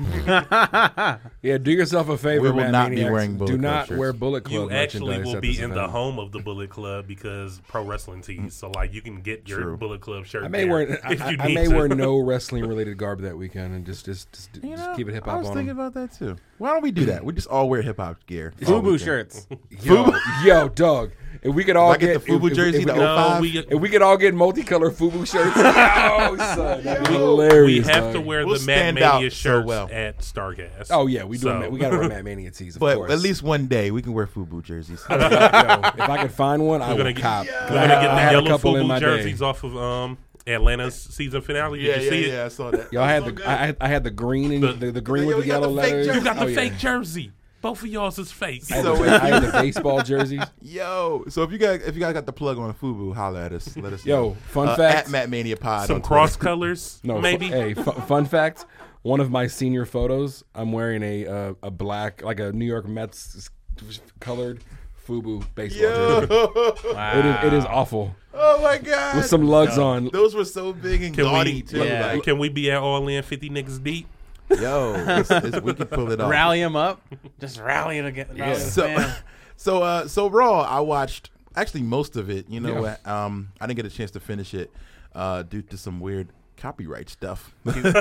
Yeah, do yourself a favor, We will Matt not be Maniacs. wearing Bullet Do Club not shirts. wear Bullet Club You actually merchandise will at be this in the event. home of the Bullet Club because pro wrestling tees. So like you can get your True. Bullet Club shirt. I may there wear if you I need may to. wear no wrestling related garb that weekend and just keep it hip I hop was on thinking them. about that too. Why don't we do that? We just all wear hip hop gear. all FUBU weekend. shirts. Yo, dog. If we could all I get the FUBU jersey, the No, 05? if we could all get multicolored FUBU shirts, yo, son, that'd be hilarious. We have to dog. wear We'll the Matt stand Mania out so shirts well. at Starcast. Oh yeah, we do. So- We gotta wear Matt Mania tees, of But course. at least one day we can wear FUBU jerseys. Yo, if I could find one, I We're would gonna cop. get, I we're gonna had get the a yellow couple in FUBU my jerseys day. off of Atlanta's season finale. Did you see it? I saw that. Y'all had I had the green and the green with Yo, the you got yellow the fake letters. jersey. You got the Oh, yeah. fake jersey. Both of y'all's is fake. I had, So I had the baseball jerseys. Yo, so if you guys got the plug on FUBU, holla at us. Let us Yo, know. fun At fact. Matt Mania Pod. Some on cross Twitter. colors, No, maybe. hey, fun fact. One of my senior photos, I'm wearing a black, like a New York Mets colored FUBU baseball jersey. Yo. It is awful. Oh my god. With some lugs on. Those were so big and Can gaudy we? too. Yeah. Like, Can we be at All In 50 niggas deep? yo, we can pull it off. Rally them up. Just rally it again. Rally the fam. So Raw, I watched actually most of it. You know Yeah. what? I didn't get a chance to finish it due to some weird copyright stuff.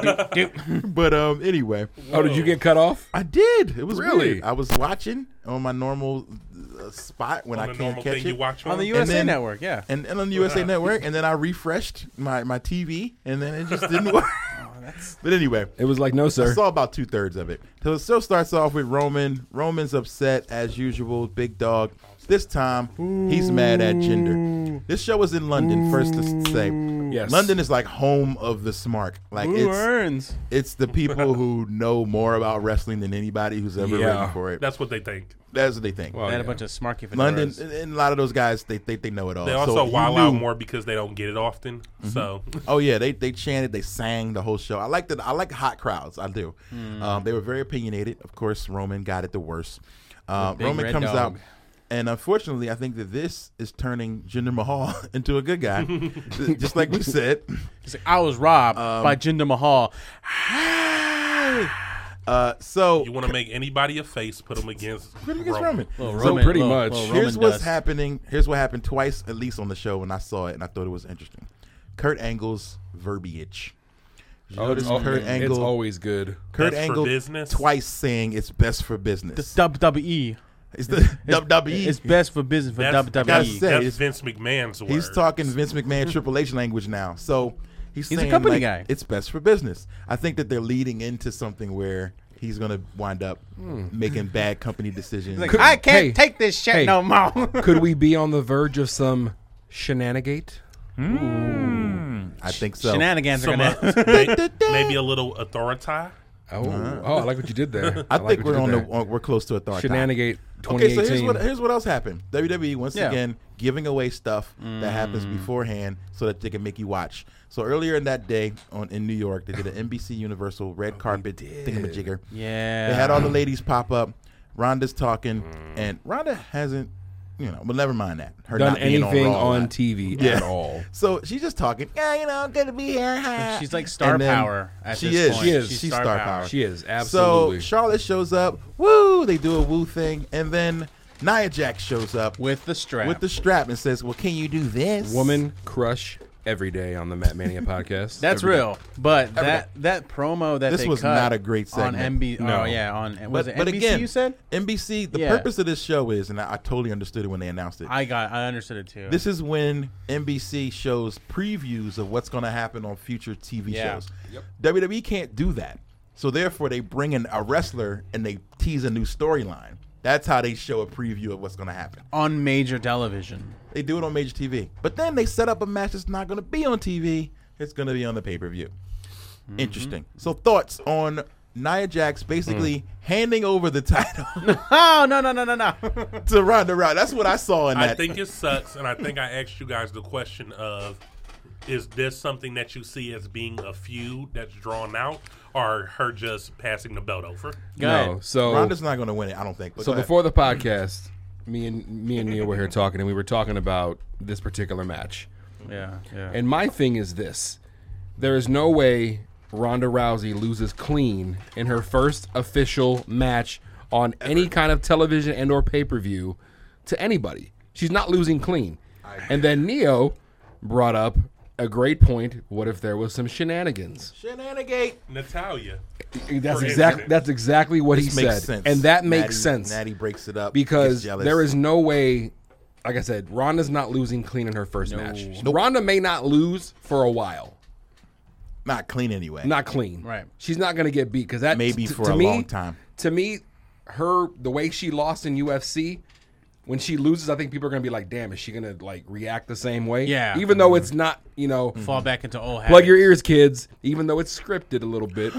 But anyway, Oh, did you get cut off? I did. It was Really? weird. I was watching on my normal spot when On I the can't normal catch thing it. you watch On the And USA then- Network, yeah. and on the USA Network, and then I refreshed my TV, and then it just didn't work. But anyway, It was like, no, I sir. saw about 2/3 of it. So it still starts off with Roman. Roman's upset as usual. Big dog. This time, he's mad at Jinder. This show was in London, first to say. Yes. London is like home of the smart. Like Who earns? it's the people who know more about wrestling than anybody who's ever Yeah. written for it. That's what they think. That's what they think. Well, They had a yeah. bunch of smarky fedoras. London and a lot of those guys, they know it all. They So also you wild out knew- more because they don't get it often. So Oh yeah, they chanted, they sang the whole show. I like that. I like hot crowds. I do. They were very opinionated. Of course, Roman got it the worst. big Roman red comes dog. out, and unfortunately, I think that this is turning Jinder Mahal into a good guy, just like we said. He's like, I was robbed by Jinder Mahal. So you want to make anybody a face, put them against Roman. Little So Roman- pretty little- much. little here's Roman what's dust. happening. Here's what happened twice, at least on the show, when I saw it, and I thought it was interesting. Kurt Angle's verbiage. Did you notice Kurt it's Angle? always good. Kurt Best for Angle business? twice saying it's best for business. WWE. It's the WWE. It's best for business for That's, WWE. gotta say, that's it's- Vince McMahon's word. He's talking Vince McMahon Triple H language now. So he's a saying company like, guy. it's best for business. I think that they're leading into something where he's going to wind up making bad company decisions. He's like, I can't Hey, take this shit hey. no more. Could we be on the verge of some shenanigate? I think so. Shenanigans are Some, gonna. maybe a little authority. Oh, I like what you did there. I like think what we're you did there. we're close to a thought. Shenanigate Okay, 2018. so here's what else happened. WWE once Yeah. again giving away stuff that happens beforehand so that they can make you watch. So earlier in that day in New York, they did an NBC Universal red carpet thingamajigger. Yeah. They had all the ladies pop up. Rhonda's talking, and Rhonda hasn't, but never mind that. Her done not being anything on, Raw a on lot. TV Yeah. at all. So she's just talking. Yeah, good to be here. Hi. She's like star And then power at she this is. point. She is. She's She's star star power. power. She is absolutely. So Charlotte shows up. Woo! They do a woo thing, and then Nia Jax shows up With the strap. with the strap and says, "Well, can you do this?" Woman crush every day on the Matt Mania podcast. That's every day. real. But that promo that This they was cut not a great on segment. MB. No. Oh yeah, on was it But NBC? again, you said NBC. The Yeah. purpose of this show is, and I totally understood it when they announced it. I understood it too. This is when NBC shows previews of what's going to happen on future TV Yeah. shows. WWE can't do that. So therefore, they bring in a wrestler and they tease a new storyline. That's how they show a preview of what's going to happen. on major television. They do it on major TV. But then they set up a match that's not going to be on TV. It's going to be on the pay-per-view. Interesting. So thoughts on Nia Jax basically handing over the title Oh no no to Ronda Rousey. That's what I saw in that. I think it sucks, and I think I asked you guys the question of is this something that you see as being a feud that's drawn out, or her just passing the belt over? No, so Ronda's not going to win it, I don't think. But so go ahead. before the podcast, me and Neil were here talking, and we were talking about this particular match. Yeah. And my thing is this: there is no way Ronda Rousey loses clean in her first official match on any kind of television and or pay-per-view to anybody. She's not losing clean. And then Neo brought up a great point. What if there was some shenanigans? Shenanigate. Natalia. That's exactly what he This makes said. sense. And that makes sense. Natty breaks it up. Because gets jealous. there is no way, like I said, Ronda's not losing clean in her first match. Ronda may not lose for a while. Not clean anyway. Not clean. Right. She's not going to get beat because that Maybe for to a me, long time. To me, the way she lost in UFC, when she loses, I think people are going to be like, "Damn, is she going to like react the same way?" Yeah. Even though it's not, Fall back into old habits. plug your ears, kids. Even though it's scripted a little bit,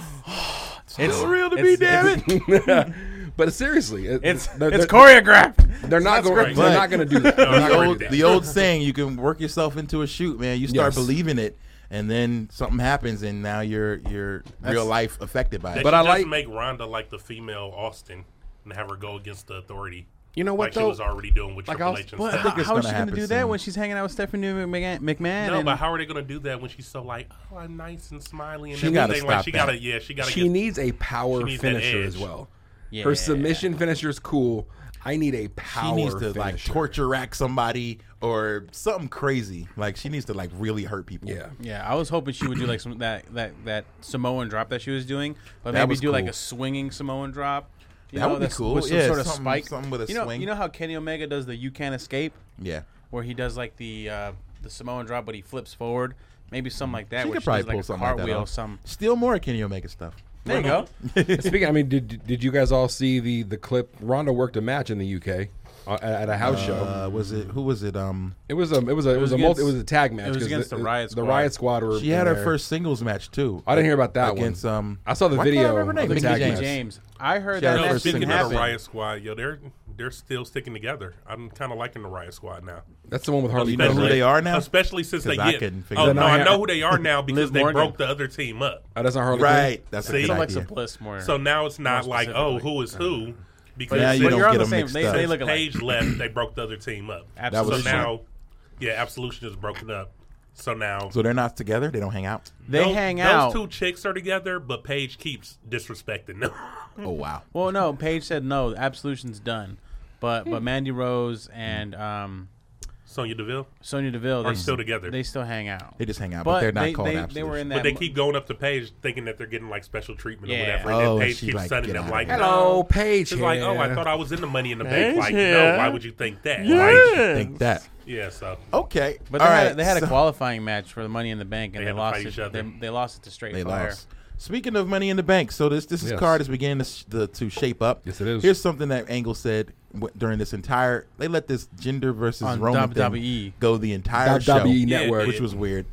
It's real to me, damn it. but seriously, It's they're choreographed. They're not going. great. They're not going to do that. They're not The gonna old, do that. the old saying, you can work yourself into a shoot, man. You start Yes. believing it, and then something happens, and now you're real life affected by They it. But should I just like- make Ronda like the female Austin and have her go against the Authority. You know what Like she though? was already doing with Like, Triple I H and But stuff. think it's how is gonna she going to happen do that soon. when she's hanging out with Stephanie McMahon? No, and but how are they going to do that when she's so like, oh, I'm nice and smiley and She gotta everything? Like stop she that. got to, yeah, she got to. She needs a power she needs that finisher as edge. well. Yeah. Her submission finisher is cool. I need a power She needs to like finisher. torture rack somebody or something crazy. Like she needs to like really hurt people. Yeah. Yeah, I was hoping she would do like some that Samoan drop that she was doing, but That maybe was do like cool. a swinging Samoan drop. You That know, would be that's cool. With some Yeah, sort of something- spike. something with a swing. You know how Kenny Omega does the "You Can't Escape," Yeah. where he does like the Samoan drop, but he flips forward. Maybe something like that. She where could probably does, like, pull a something like that cartwheel, off. some. Still more Kenny Omega stuff. There you go. Speaking, I mean, did you guys all see the clip? Ronda worked a match in the UK at a house show. Was it who was it? It was a tag match. it was 'cause against the Riot The Squad. Riot Squad were. She had her there. first singles match too. I didn't hear about that against one. I saw the why can't I video remember her of name? the Mickie tag James. match. James. I heard She had that her match first didn't Speaking of happen. the Riot Squad, yo, they're still sticking together. I'm kind of liking the Riot Squad now. That's the one with Harley. You know who Quinn, they right? are now? Especially since they 'Cause I get. couldn't figure Oh it no, out. I know who they are now because Liv they Morgan. broke the other team up. Oh, that's not Harley. Right. That's a See? good Some idea. like Bliss more. So now it's not More like, oh, specifically. who is who? Because Now you but don't you're on get the them same. mixed They up. look since alike. Paige left, they broke the other team up. Absolutely. So now, yeah, Absolution is broken up. So now So they're not together. They don't hang out. They hang out. Those two chicks are together, but Paige keeps disrespecting them. Oh wow. Well, no, Paige said no. Absolution's done, but Mandy Rose and Sonya Deville. Sonya Deville Are they still together. They still hang out. They just hang out, but they're not called they Absolution. were in that. But they keep going up to Paige thinking that they're getting like special treatment Yeah. or whatever. Oh, And then Paige she keeps like, sending get them out like, of here. Hello, no. Paige. She's like, oh, I here. thought I was in the Money in the Paige Bank. Like, here. no, why would you think that? Yeah. Like, Think that. yeah, so. Okay. But All they, right, they had a so- qualifying match for the Money in the Bank, and They they had to lost fight it. each other. They lost it to Straight They Fire. lost. Speaking of Money in the Bank, so this Yes. card is beginning to shape up. Yes, it is. Here's something that Angle said during this entire. They let this gender versus On Roman WWE. thing go the entire show, WWE Yeah, Network. which was weird.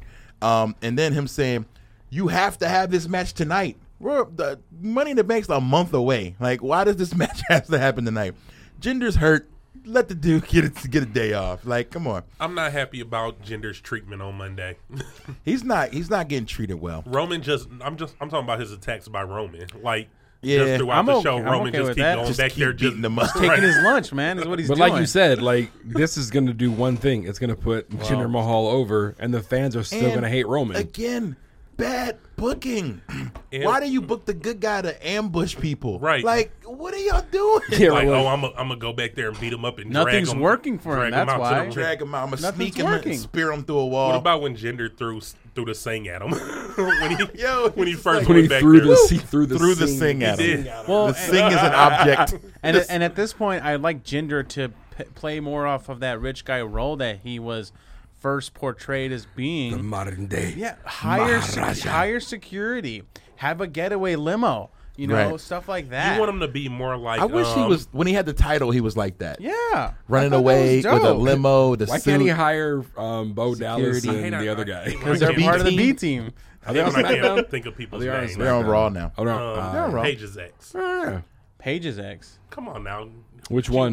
And then him saying, "You have to have this match tonight. The Money in the Bank's a month away. Like, why does this match have to happen tonight? Jinder's hurt. Let the dude get a day off. Like, come on. I'm not happy about Jinder's treatment on Monday. He's not getting treated well. Roman I'm talking about his attacks by Roman. Like, Yeah. just throughout I'm the okay- show, I'm Roman okay just with keep that. going Just back keep there, beating them up. Taking his lunch, man, is what he's But doing. like you said, like this is going to do one thing. It's going to put Jinder Mahal over, and the fans are still And going to hate Roman. Again, bad booking. And- Why do you book the good guy to ambush people? Right. Like, what are y'all doing? Yeah, like, right. oh, I'm gonna go back there and beat him up and Nothing's drag him, working for him, drag that's out to why. the- Drag him out. I'm going to Nothing's sneak him working. and spear him through a wall. What about when Jinder threw the sing at him when he Yo, when he it's first like- when he went back threw there? the the sing at He him. did. Well, The sing is an object. and at this point, I'd like Jinder to play more off of that rich guy role that he was first portrayed as being. The modern day. Yeah, Maharaja. higher security, have a getaway limo, Right. stuff like that. You want him to be more like I wish he was, when he had the title, he was like that. yeah, Running I thought away that was with a dope. limo, the Why suit. can't he hire Bo Dallas Security. and I hate the it. other guy? Because they're B part of the team? B team. Are they on I SmackDown? can't think of people's They are on names. They're on Raw now. Oh no. They're on Raw. Paige's ex. Yeah. Paige's ex. Come on now. Which one?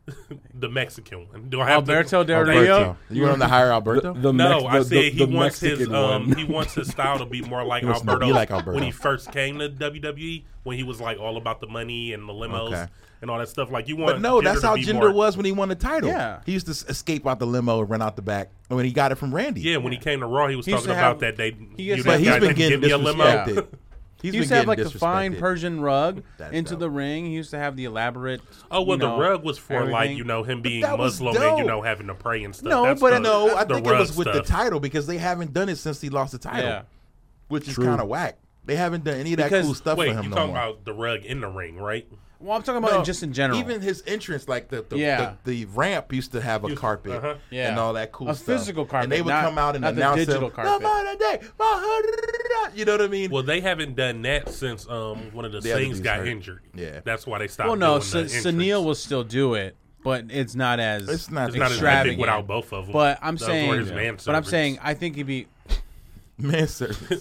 The Mexican one. Do I have Alberto to, Del Alberto. Rio. You want him to hire Alberto? No, I said he the wants his Mexican one. he wants his style to be more like He wants to be Alberto, like Alberto. when he first came to WWE, when he was like all about the money and the limos Okay. and all that stuff. Like you want, But no, that's to how be Jinder more, was when he won the title. Yeah. He used to escape out the limo and run out the back when he got it from Randy. Yeah, when he came to Raw, he was He used talking to about have- that they. he You used know, to But he's guys been didn't getting give me a limo. disrespected. He's He used been to have getting like the fine disrespected. Persian rug That's into dope. the ring. He used to have the elaborate. Oh well, you know, the rug was for like everything. him being that was Muslim and dope. having to pray and stuff. No, That's but the, No, I the think it rug was with the stuff. title because they haven't done it since he lost the title, Yeah. which is True. kind of whack. They haven't done any of that Because- cool stuff Wait, for him you no talking more. about the rug in the ring, right? Well, I'm talking about No, just in general. Even his entrance, like Yeah. the ramp used to have a carpet Yeah. and all that cool A stuff. physical carpet, and they would not- come out and not the announce digital him, carpet. "No more today, you know what I mean? Well, they haven't done that since one of the The other things dude's got hurt. injured. Yeah. That's why they stopped. well, no, doing the Sunil entrance. will still do it, but it's not as It's not It's not as epic extravagant. without both of them. But I'm Those were saying, his man but I'm servants. saying, I think he'd be. Man service.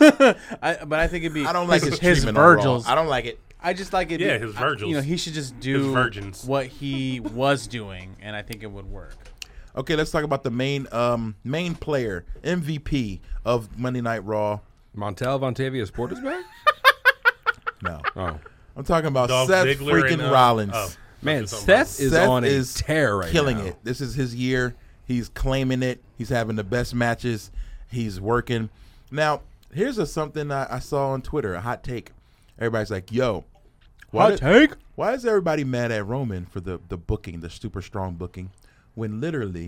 I think it'd be. I don't like his his treatment on Raw. Virgils. I don't like it. I just like it. Yeah, his Virgils. You know, he should just do virgins. what he was doing, and I think it would work. Okay, let's talk about the main player, MVP of Monday Night Raw. Montel Vontavia Sport is back? No, Oh. I'm talking about Dolph Seth Ziggler freaking and, Rollins. Man, That's what I'm talking Seth is Seth on a is tear right killing now. it. This is his year. He's claiming it. He's having the best matches. He's working. Now, here's something I saw on Twitter, a hot take. Everybody's like, yo, Hot take. why is everybody mad at Roman for the booking, the super strong booking, when literally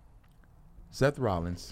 Seth Rollins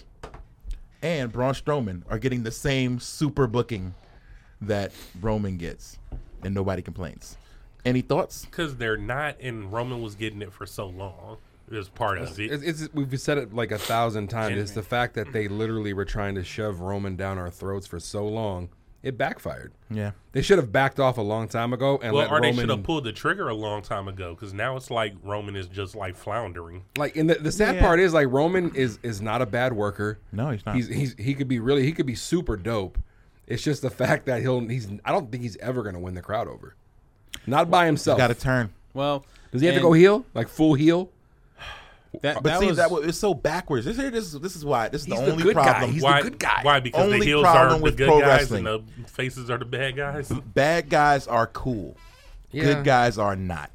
and Braun Strowman are getting the same super booking that Roman gets, and nobody complains? Any thoughts? because they're not, and Roman was getting it for so long. Is part of it. We've said it like 1,000 times. It's the fact that they literally were trying to shove Roman down our throats for so long. It backfired. Yeah. They should have backed off a long time ago and Well, let or they Roman. should have pulled the trigger a long time ago, because now it's like Roman is just like floundering. Like, and the sad part is like Roman is not a bad worker. No, he's not. He could be super dope. It's just the fact that I don't think he's ever gonna win the crowd over. Not by himself. Got to turn. Well, Does he have to and go heel? Like full heel? That, But that see, was, it's so backwards. This is why. This is He's the the only good guy. problem. He's Why? the good guy. Why? Because Only the heels problem are the with good pro guys wrestling. and the faces are the bad guys. Bad guys are cool. Yeah. Good guys are not.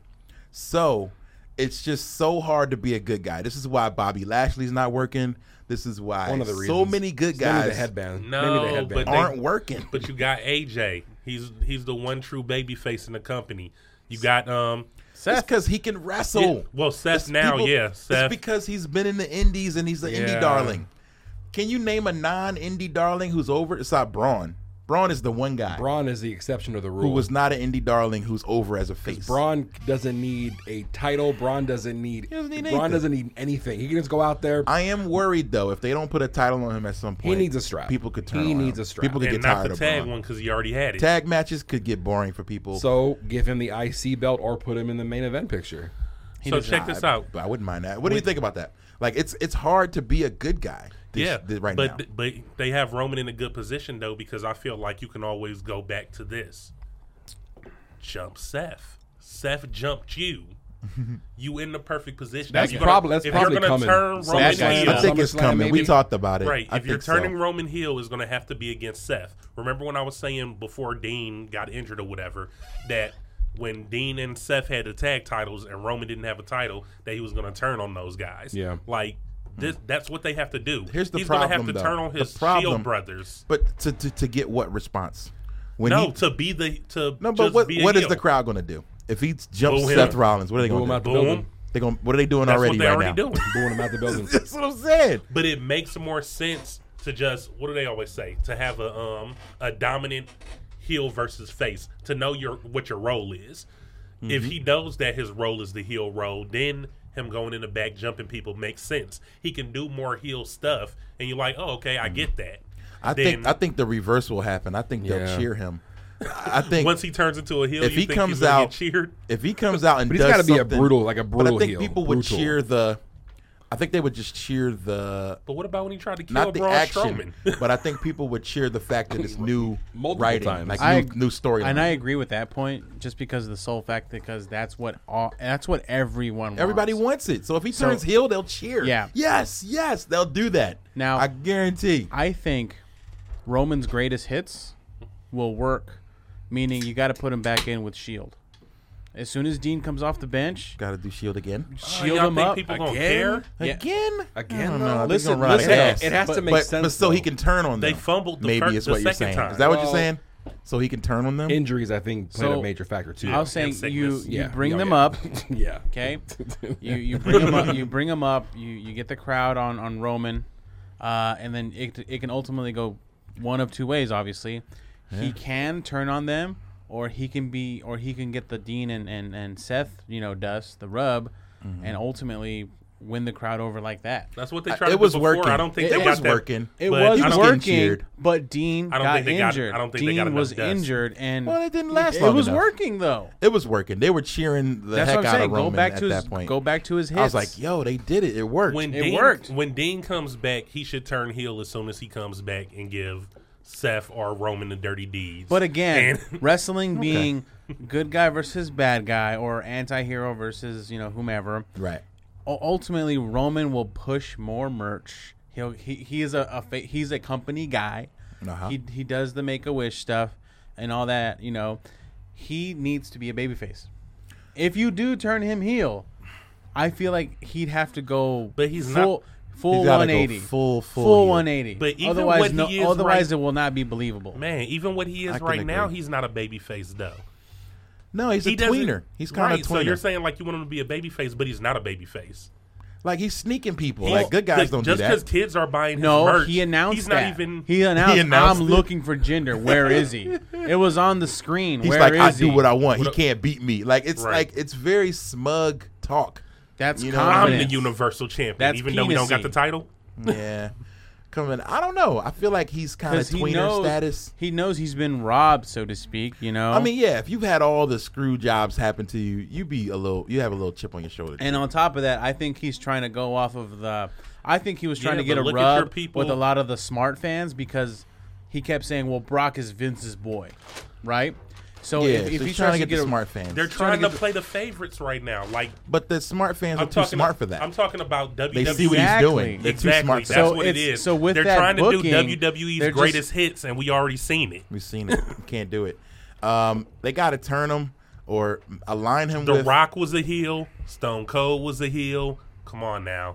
So it's just so hard to be a good guy. This is why Bobby Lashley's not working. This is why One of the so reasons. many good Maybe the guys headband. No, Maybe the headband. but aren't working. But you got AJ. He's the one true baby face in the company. You got It's Seth. because he can wrestle. well Seth It's now, people- yeah. Seth. It's because he's been in the indies and he's the Yeah. indie darling. Can you name a non-indie darling who's over? It's not Braun. Braun is the one guy Braun is the exception to the rule. who was not an indie darling who's over as a face. Braun doesn't need a title. Braun doesn't need. He doesn't need Braun anything. doesn't need anything. He can just go out there. I am worried though if they don't put a title on him at some point. He needs a strap. People could turn. He on needs him. a strap. People could and get not tired the of tag Braun. one because he already had it. Tag matches could get boring for people. So give him the IC belt or put him in the main event picture. So check this out. But I wouldn't mind that. What do you think about that? Like it's hard to be a good guy. Right now. But they have Roman in a good position though, because I feel like you can always go back to this. Jump Seth. Seth jumped you. You in the perfect position. That's If probably if you're gonna coming. turn SummerSlam, Roman guy- heel, I think it's SummerSlam, coming. maybe. We talked about it. right? I If you're think so. turning Roman heel, is going to have to be against Seth. Remember when I was saying before Dean got injured or whatever that when Dean and Seth had the tag titles and Roman didn't have a title, that he was going to turn on those guys. Yeah. like that's what they have to do. Here's the He's problem, gonna have to though. turn on The his problem- Shield brothers. But to get what response? When No, he, to be the to no, just but be a what is heel. the crowd going to do if he jumps Boo him. Seth Rollins? What are they Boo going him to out do? the Boom. building. What are they doing That's already what they're right already now? doing. Booing him out the building. That's what I'm saying. But it makes more sense to just, what do they always say? To have a dominant heel versus face, to know what your role is. If he knows that his role is the heel role, then him going in the back jumping people makes sense. He can do more heel stuff, and you're like, oh, okay, I get that. I think the reverse will happen. I think they'll Yeah. cheer him. I think Once he turns into a heel, if you he think comes he's gonna out- get cheered? if he comes out and But he's does gotta be a something- brutal But I heel. think people would Brutal. cheer the I think they would just cheer the But what about when he tried to kill not the Braun action, Strowman? but I think people would cheer the fact that it's new Multiple writing, times. like new storyline. And I agree with that point, just because of the sole fact, because that's what everyone Everybody wants. wants it. So if he turns heel, they'll cheer. Yeah. Yes, they'll do that. Now- I guarantee. I think Roman's greatest hits will work, meaning you got to put him back in with Shield. As soon as Dean comes off the bench, Got to do Shield again. shield y'all him think up. people gonna Again? care? Yeah. Again? Again, I don't though? know. I think Listen, he's gonna ride listen, his ass. it has to make sense, But so though. he can turn on them. They fumbled the Maybe is the what you're second saying. time. Is that what you're Well- saying? So he can turn on them? Injuries, I think, played So, a major factor too. I was saying And you sickness. Yeah. bring Oh, them yeah. up, yeah. okay? You bring them up. You bring them up. You get the crowd on Roman, and then it can ultimately go one of two ways. Obviously, he can turn on them, or he can get the Dean and Seth, dust the rub, and ultimately win the crowd over like that. That's what they tried to It do was before. working. I don't think It they was got that. working. It But was I don't- getting working, cheered. but Dean I don't got think they got- injured. I don't think they Dean got enough was dust. injured, and Well, it didn't last it long was enough. working though. It was working. They were cheering the That's heck what I'm out saying. of Roman Go back at to his that point. go back to his hits. I was like, yo, they did it. It worked. When It Dean, worked. When Dean comes back, he should turn heel as soon as he comes back and give Seth or Roman the dirty deeds. But again, And- wrestling being good guy versus bad guy, or anti-hero versus whomever. Right. Ultimately, Roman will push more merch. He is he's a company guy. Uh-huh. He does the Make-A-Wish stuff and all that. He needs to be a babyface. If you do turn him heel, I feel like he'd have to go. But he's full He's gotta go 180, full full heel. 180. But even otherwise, what he is otherwise right- it will not be believable. man, even what he I is can right now, agree. he's not a babyface though. No, he's a doesn't- tweener. He's kind right, of so tweener. you're saying like you want him to be a babyface, but he's not a babyface. Like he's sneaking people. He- Like good guys don't do just because that. kids are buying his No, merch. he announced he's that. not even. He announced, announced I'm it. looking for Jinder. Where is he? It was on the screen. He's Where like, is I he? do what I want. He What a- can't beat me. Like it's Right. like it's very smug talk. That's You know, I'm confidence. the Universal Champion, That's even though we don't got the penis-y. title. Yeah. Coming. I don't know. I feel like he's kind of 'Cause he tweener knows, status. he knows he's been robbed, so to speak. I mean, yeah. If you've had all the screw jobs happen to you, you have a little chip on your shoulder. And on top of that, I think he's trying to go off of the. I think he was trying Yeah, to get but a look at your rub people- with a lot of the smart fans because he kept saying, "Well, Brock is Vince's boy," right? So yeah, if so he he's tries trying to to get get the a smart fans. They're trying trying to to get play the favorites right now. Like But the smart fans are I'm too talking, smart for that. I'm talking about WWE. They see what he's Exactly. doing. They're too Exactly. smart for That's that. what it it's- is. so with they're that trying to booking, do WWE's they're greatest hits, and we already seen it. We've seen it. You can't do it. They got to turn him or align him The with. Rock was a heel. Stone Cold was a heel. Come on now.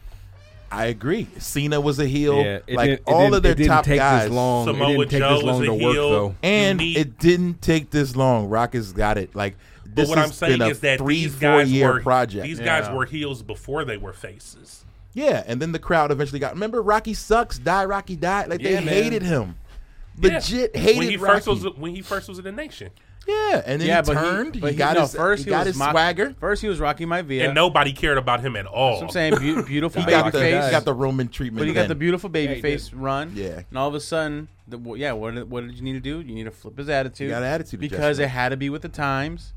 I agree. Cena was a heel. Yeah, like all of their top guys. This long. Samoa it didn't take Joe this long was to a work heel. though. And You need- it didn't take this long. Rock has got it. Like this But what I'm has saying been a is that these 3-4 guys year were project. These guys Yeah. were heels before they were faces. Yeah, and then the crowd eventually got. Remember, Rocky sucks. Die, Rocky died. Like Yeah, they man. hated him. Yeah. Legit hated when he Rocky. first was in the nation, Yeah, and then yeah, he but turned. But he got his. first he got was his swagger. First, he was Rocky Maivia. and nobody cared about him at all. That's what I'm saying, beautiful He baby got the face. he got the Roman treatment. But he got then. the beautiful baby he face run. Yeah. And all of a sudden, what did you need to do? You need to flip his attitude. He got an attitude because adjustment. it had to be with the times.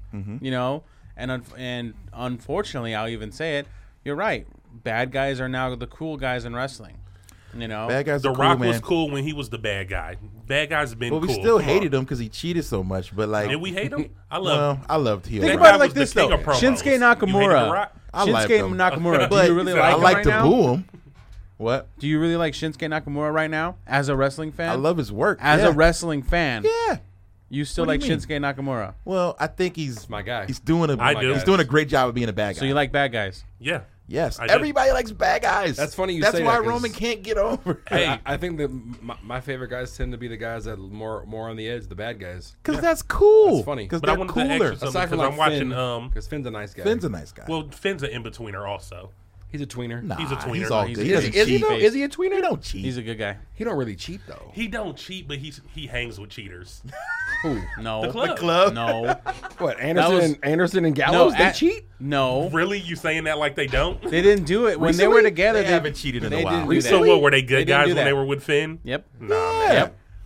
And unfortunately, I'll even say it. You're right. Bad guys are now the cool guys in wrestling. Bad guys. The are cool, Rock man. was cool when he was the bad guy. Bad guys have been But we cool. still Come hated on. him because he cheated so much. But like, Did we hate him? I love. well, I loved heel. Think That about guy it like was the this king though. of promos. Shinsuke You hated The Nakamura. Rock? I liked Shinsuke him. Nakamura. Do but you really I like I him like right to now? boo him. What? Do you really like Shinsuke Nakamura right now as a wrestling fan? I love his work. as yeah. a wrestling fan. Yeah. You still What like do you mean? Shinsuke Nakamura. Well, I think he's my guy. He's doing a. I do. He's doing a great job of being a bad guy. So you like bad guys. Yeah. Yes. I do. Everybody likes bad guys. That's funny you That's say why that, 'cause- Roman can't get over. Hey, I think that my favorite guys tend to be the guys that more on the edge, the bad guys. Because that's cool. That's funny. Because But I they're wanted to cooler. ask you something. Aside from because like I'm watching, Finn, because Finn's a nice guy. Finn's a nice guy. well, Finn's an in-betweener also. he's a tweener. nah, he's a tweener. He's all He's good. a- He doesn't Is he cheat. though? Is he a tweener? He don't cheat. He's a good guy. He don't really cheat though. He don't cheat, but he hangs with cheaters. Who? No. The club. club. No. What? was- Anderson and Gallows? They at- cheat? No. Really? You saying that like they don't? They didn't do it when they were Recently? together. They haven't cheated in a they while. didn't do So that. what, were they They good didn't guys do when that. they were with Finn? Yep. Nah, man. Yeah. Yep.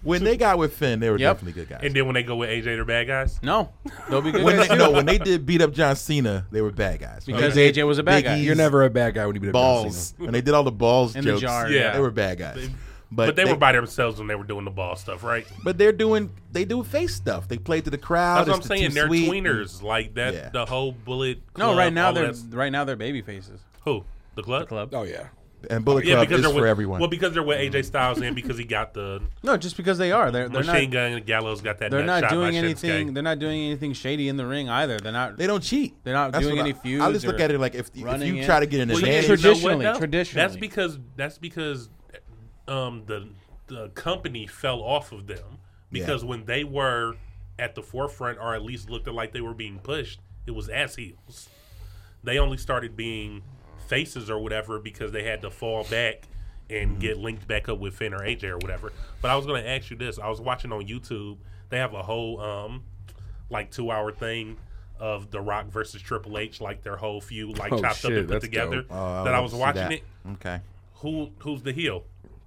When they got with Finn, they were Yep. definitely good guys. And then when they go with AJ, they're bad guys. No, they'll be good. When they did beat up John Cena, they were bad guys. Because When they AJ was a bad guy. Biggie's You're never a bad guy when you beat up John balls. Cena. When they did all the balls In the jokes, jar, yeah. they were bad guys. But they were by themselves when they were doing the ball stuff, right? But they do face stuff. They play to the crowd. That's what I'm It's saying. too They're sweet. tweeners, like that. Yeah. The whole Bullet. No, Club, right now all they're that- baby faces. who the club. The club. Oh yeah. And Bullet Yeah, Club because is they're for with everyone. Well, because they're with AJ Styles and because he got the No, just because they are. They're machine not. gun. And Gallows got that. They're nut not shot doing by anything. Shinsuke. They're not doing anything shady in the ring either. They're not. They don't cheat. They're not That's doing what any feuds. I just look or at it like if running you in. try to get in the Well, name, yeah, you know Traditionally, what, though? traditionally. That's because the company fell off of them because when they were at the forefront or at least looked like they were being pushed, it was as heels. They only started being faces or whatever because they had to fall back and get linked back up with Finn or AJ or whatever. But I was going to ask you this. I was watching on YouTube. They have a whole like 2-hour thing of The Rock versus Triple H, like their whole feud, like Oh, chopped up shit, and put that's together. dope. That I was watching it. Okay. Who's the heel?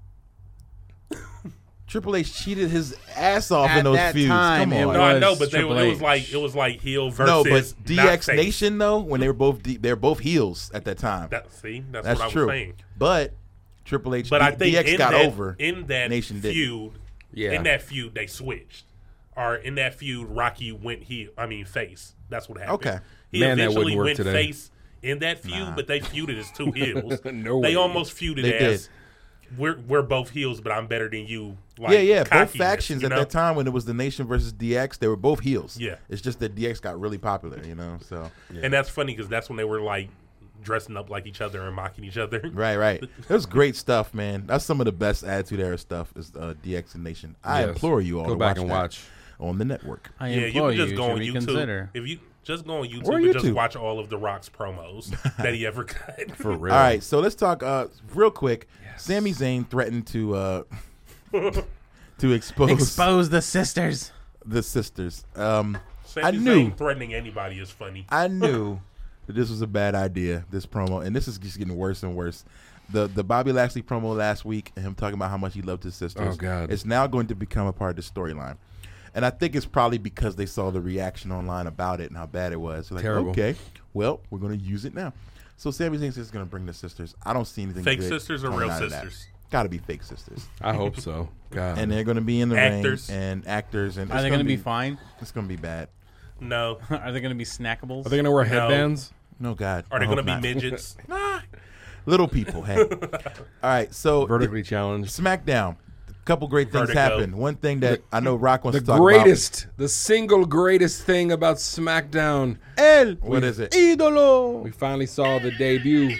Triple H cheated his ass off At in those that feuds. time, Come it on. No, I was know, but Triple it was H. like heel versus No, but not DX face. Nation though, when they were both they're both heels at that time. That's That's what I true. was saying. But Triple H, But I think DX in got that, over. in that Nation didn't. feud. Yeah. In that feud, they switched. Or in that feud, Rocky went face. That's what happened. Okay. He Man, that eventually wouldn't work went today. face in that feud, but they feuded as two heels. No they way. almost feuded They as we're both heels, but I'm better than you. Like, Yeah. Both cockiness, factions you at know? that time when it was the Nation versus DX, they were both heels. Yeah. It's just that DX got really popular, So And that's funny because that's when they were like dressing up like each other and mocking each other. right. It was great stuff, man. That's some of the best Attitude Era stuff. Is DX and Nation. I Yes. implore you all Go to back watch and that watch. on the network. I Yeah, you implore can just go to on reconsider. YouTube. If you just go on YouTube Or and just YouTube. watch all of The Rock's promos that he ever cut. For real. All right, so let's talk real quick. Sami Zayn threatened to expose the sisters. the sisters. Sami I knew. Zayn threatening anybody is funny. I knew that this was a bad idea, this promo, and this is just getting worse and worse. The Bobby Lashley promo last week and him talking about how much he loved his sisters. Oh, God. It's now going to become a part of the storyline. And I think it's probably because they saw the reaction online about it and how bad it was. So like, Terrible. okay, well, we're going to use it now. So Sami Zayn is going to bring the sisters. I don't see anything Fake good sisters or coming real out of that. sisters? Got to be fake sisters. I hope so. God. And they're going to be in the Actors. ring and actors. And Are they going to be fine? It's going to be bad. No. Are they going to be snackables? Are they gonna wear headbands? No, God. Are they I going to hope be not. midgets? Little people, hey. All right, so Vertically challenged. SmackDown. A couple great things Vertigo. happened. One thing that I know Rock wants The to talk greatest, the single greatest thing about SmackDown. about. What is it? Idolo. We finally saw the debut.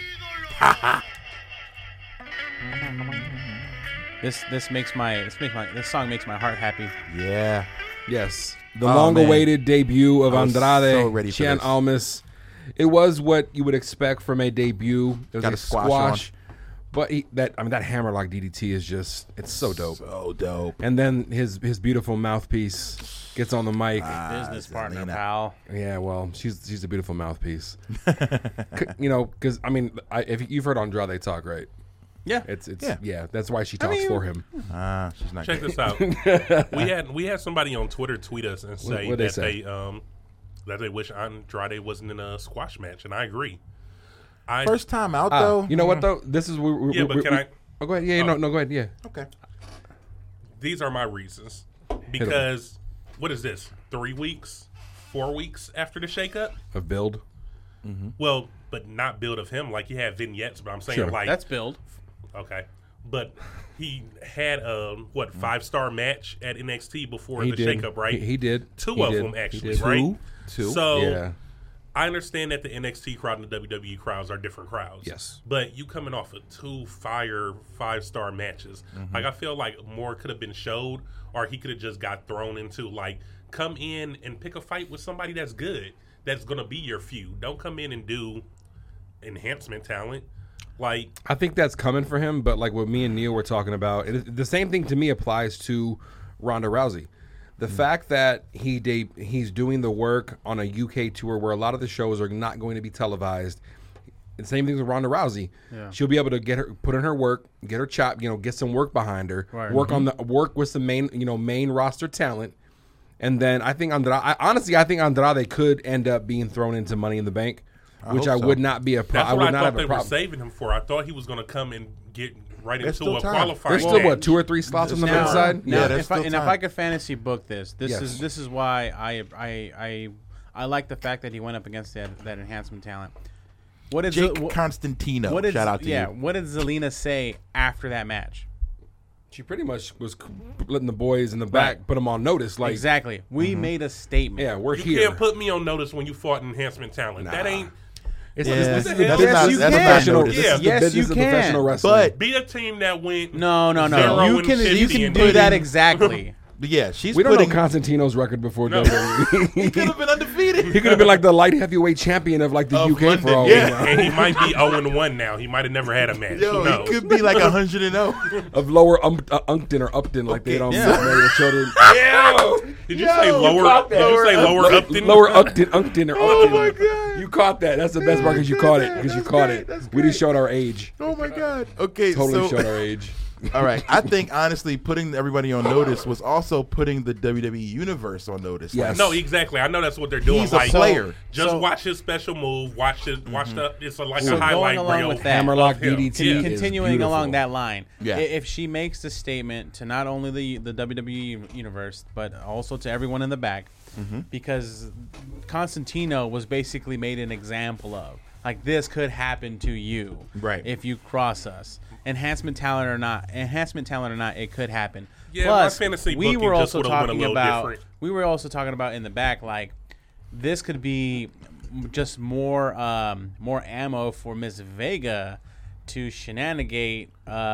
This song makes my heart happy. Yeah. Yes. The Oh, long-awaited debut of I was Andrade so ready for Cien this. Almas. It was what you would expect from a debut. It was Got a a squash But that hammerlock DDT is it's so dope. So dope. And then his beautiful mouthpiece gets on the mic. Business partner, Zelina. pal. Yeah, well, she's a beautiful mouthpiece. Because if you've heard Andrade talk, right? Yeah. It's Yeah. that's why she talks for him. She's not Check good. this out. We had somebody on Twitter tweet us and say what'd they that say? they wish Andrade wasn't in a squash match, and I agree. First time out, though. You know what though? This is Yeah, but can I? Oh, go ahead. Yeah, no, go ahead. Yeah. Okay. These are my reasons. Because what is this? 3 weeks, 4 weeks after the shakeup? Of build. Well, but not build of him. Like he had vignettes, but I'm saying Sure. like That's build. okay. But he had a 5-star match at NXT before He the did. shakeup, right? He did. Two He of did. them He actually, did. right? Two. So Yeah. I understand that the NXT crowd and the WWE crowds are different crowds. Yes. But you coming off of 2 5-star matches. Like I feel like more could have been showed, or he could have just got thrown into like come in and pick a fight with somebody that's good, that's gonna be your feud. Don't come in and do enhancement talent. Like I think that's coming for him, but like what me and Neil were talking about, the same thing to me applies to Ronda Rousey. The fact that he's doing the work on a UK tour where a lot of the shows are not going to be televised, And same thing with Ronda Rousey. Yeah. She'll be able to put in her work, get her chop, get some work behind her, Right. work with some main roster talent. And then I think Andrade could end up being thrown into Money in the Bank, which hope I so. would not be a That's problem. I what would I not have thought a they were problem. saving him for. I thought he was going to come and get right There's into still a time. qualifying There's still match. 2 or 3 slots on the Now- men's side. Now, there's if still I time. could fantasy book this Yes. is why I like the fact that he went up against that enhancement talent. What did Jake what Constantino. did Shout out to you. What did Zelina say after that match? She pretty much was letting the boys in the back Right. put them on notice. Like, Exactly. We made a statement. yeah, we're You here. can't put me on notice when you fought enhancement talent. That ain't It's, Yeah, this is that's the not- business that's of not professional. notice. This is the Yes, business you of professional can. wrestling. But be a team that went. No. 0 You and can 50 and do that beating- exactly. yeah, she's we don't putting. know Constantino's record before No. WWE. He could have been undefeated. He could have been like the light heavyweight champion of like the Of UK for London, all yeah. we know. And he might be 0-1 now. He might have never had a match. Who Yo, knows? he could be like 100-0. Of lower Umpton or Upton, like they don't yeah. marry the children. Did you Yo, say you lower? caught Did that. you say lower Upton? Lower Umpton or Oh Upton. my God. You caught that. That's the best part because you caught it. Because you That's caught great. it. That's We great. just showed our age. Oh my God. Okay, Totally so showed our age. all right. I think honestly, putting everybody on notice was also putting the WWE universe on notice. Yes. No, exactly. I know that's what they're doing. He's a like, player. Just So- watch his special move. Watch the. It's like So a highlight going along reel. with that, Hammerlock of him. DDT. Yeah. is Continuing beautiful. along that line, Yeah. if she makes the statement to not only the WWE universe but also to everyone in the back, because Constantino was basically made an example of. Like, this could happen to you, Right. if you cross us. Enhancement talent or not, it could happen. Yeah, Plus, my fantasy we booking were just also would've went a talking little about. different. We were also talking about in the back, like, this could be just more ammo for Miss Vega to shenanigate,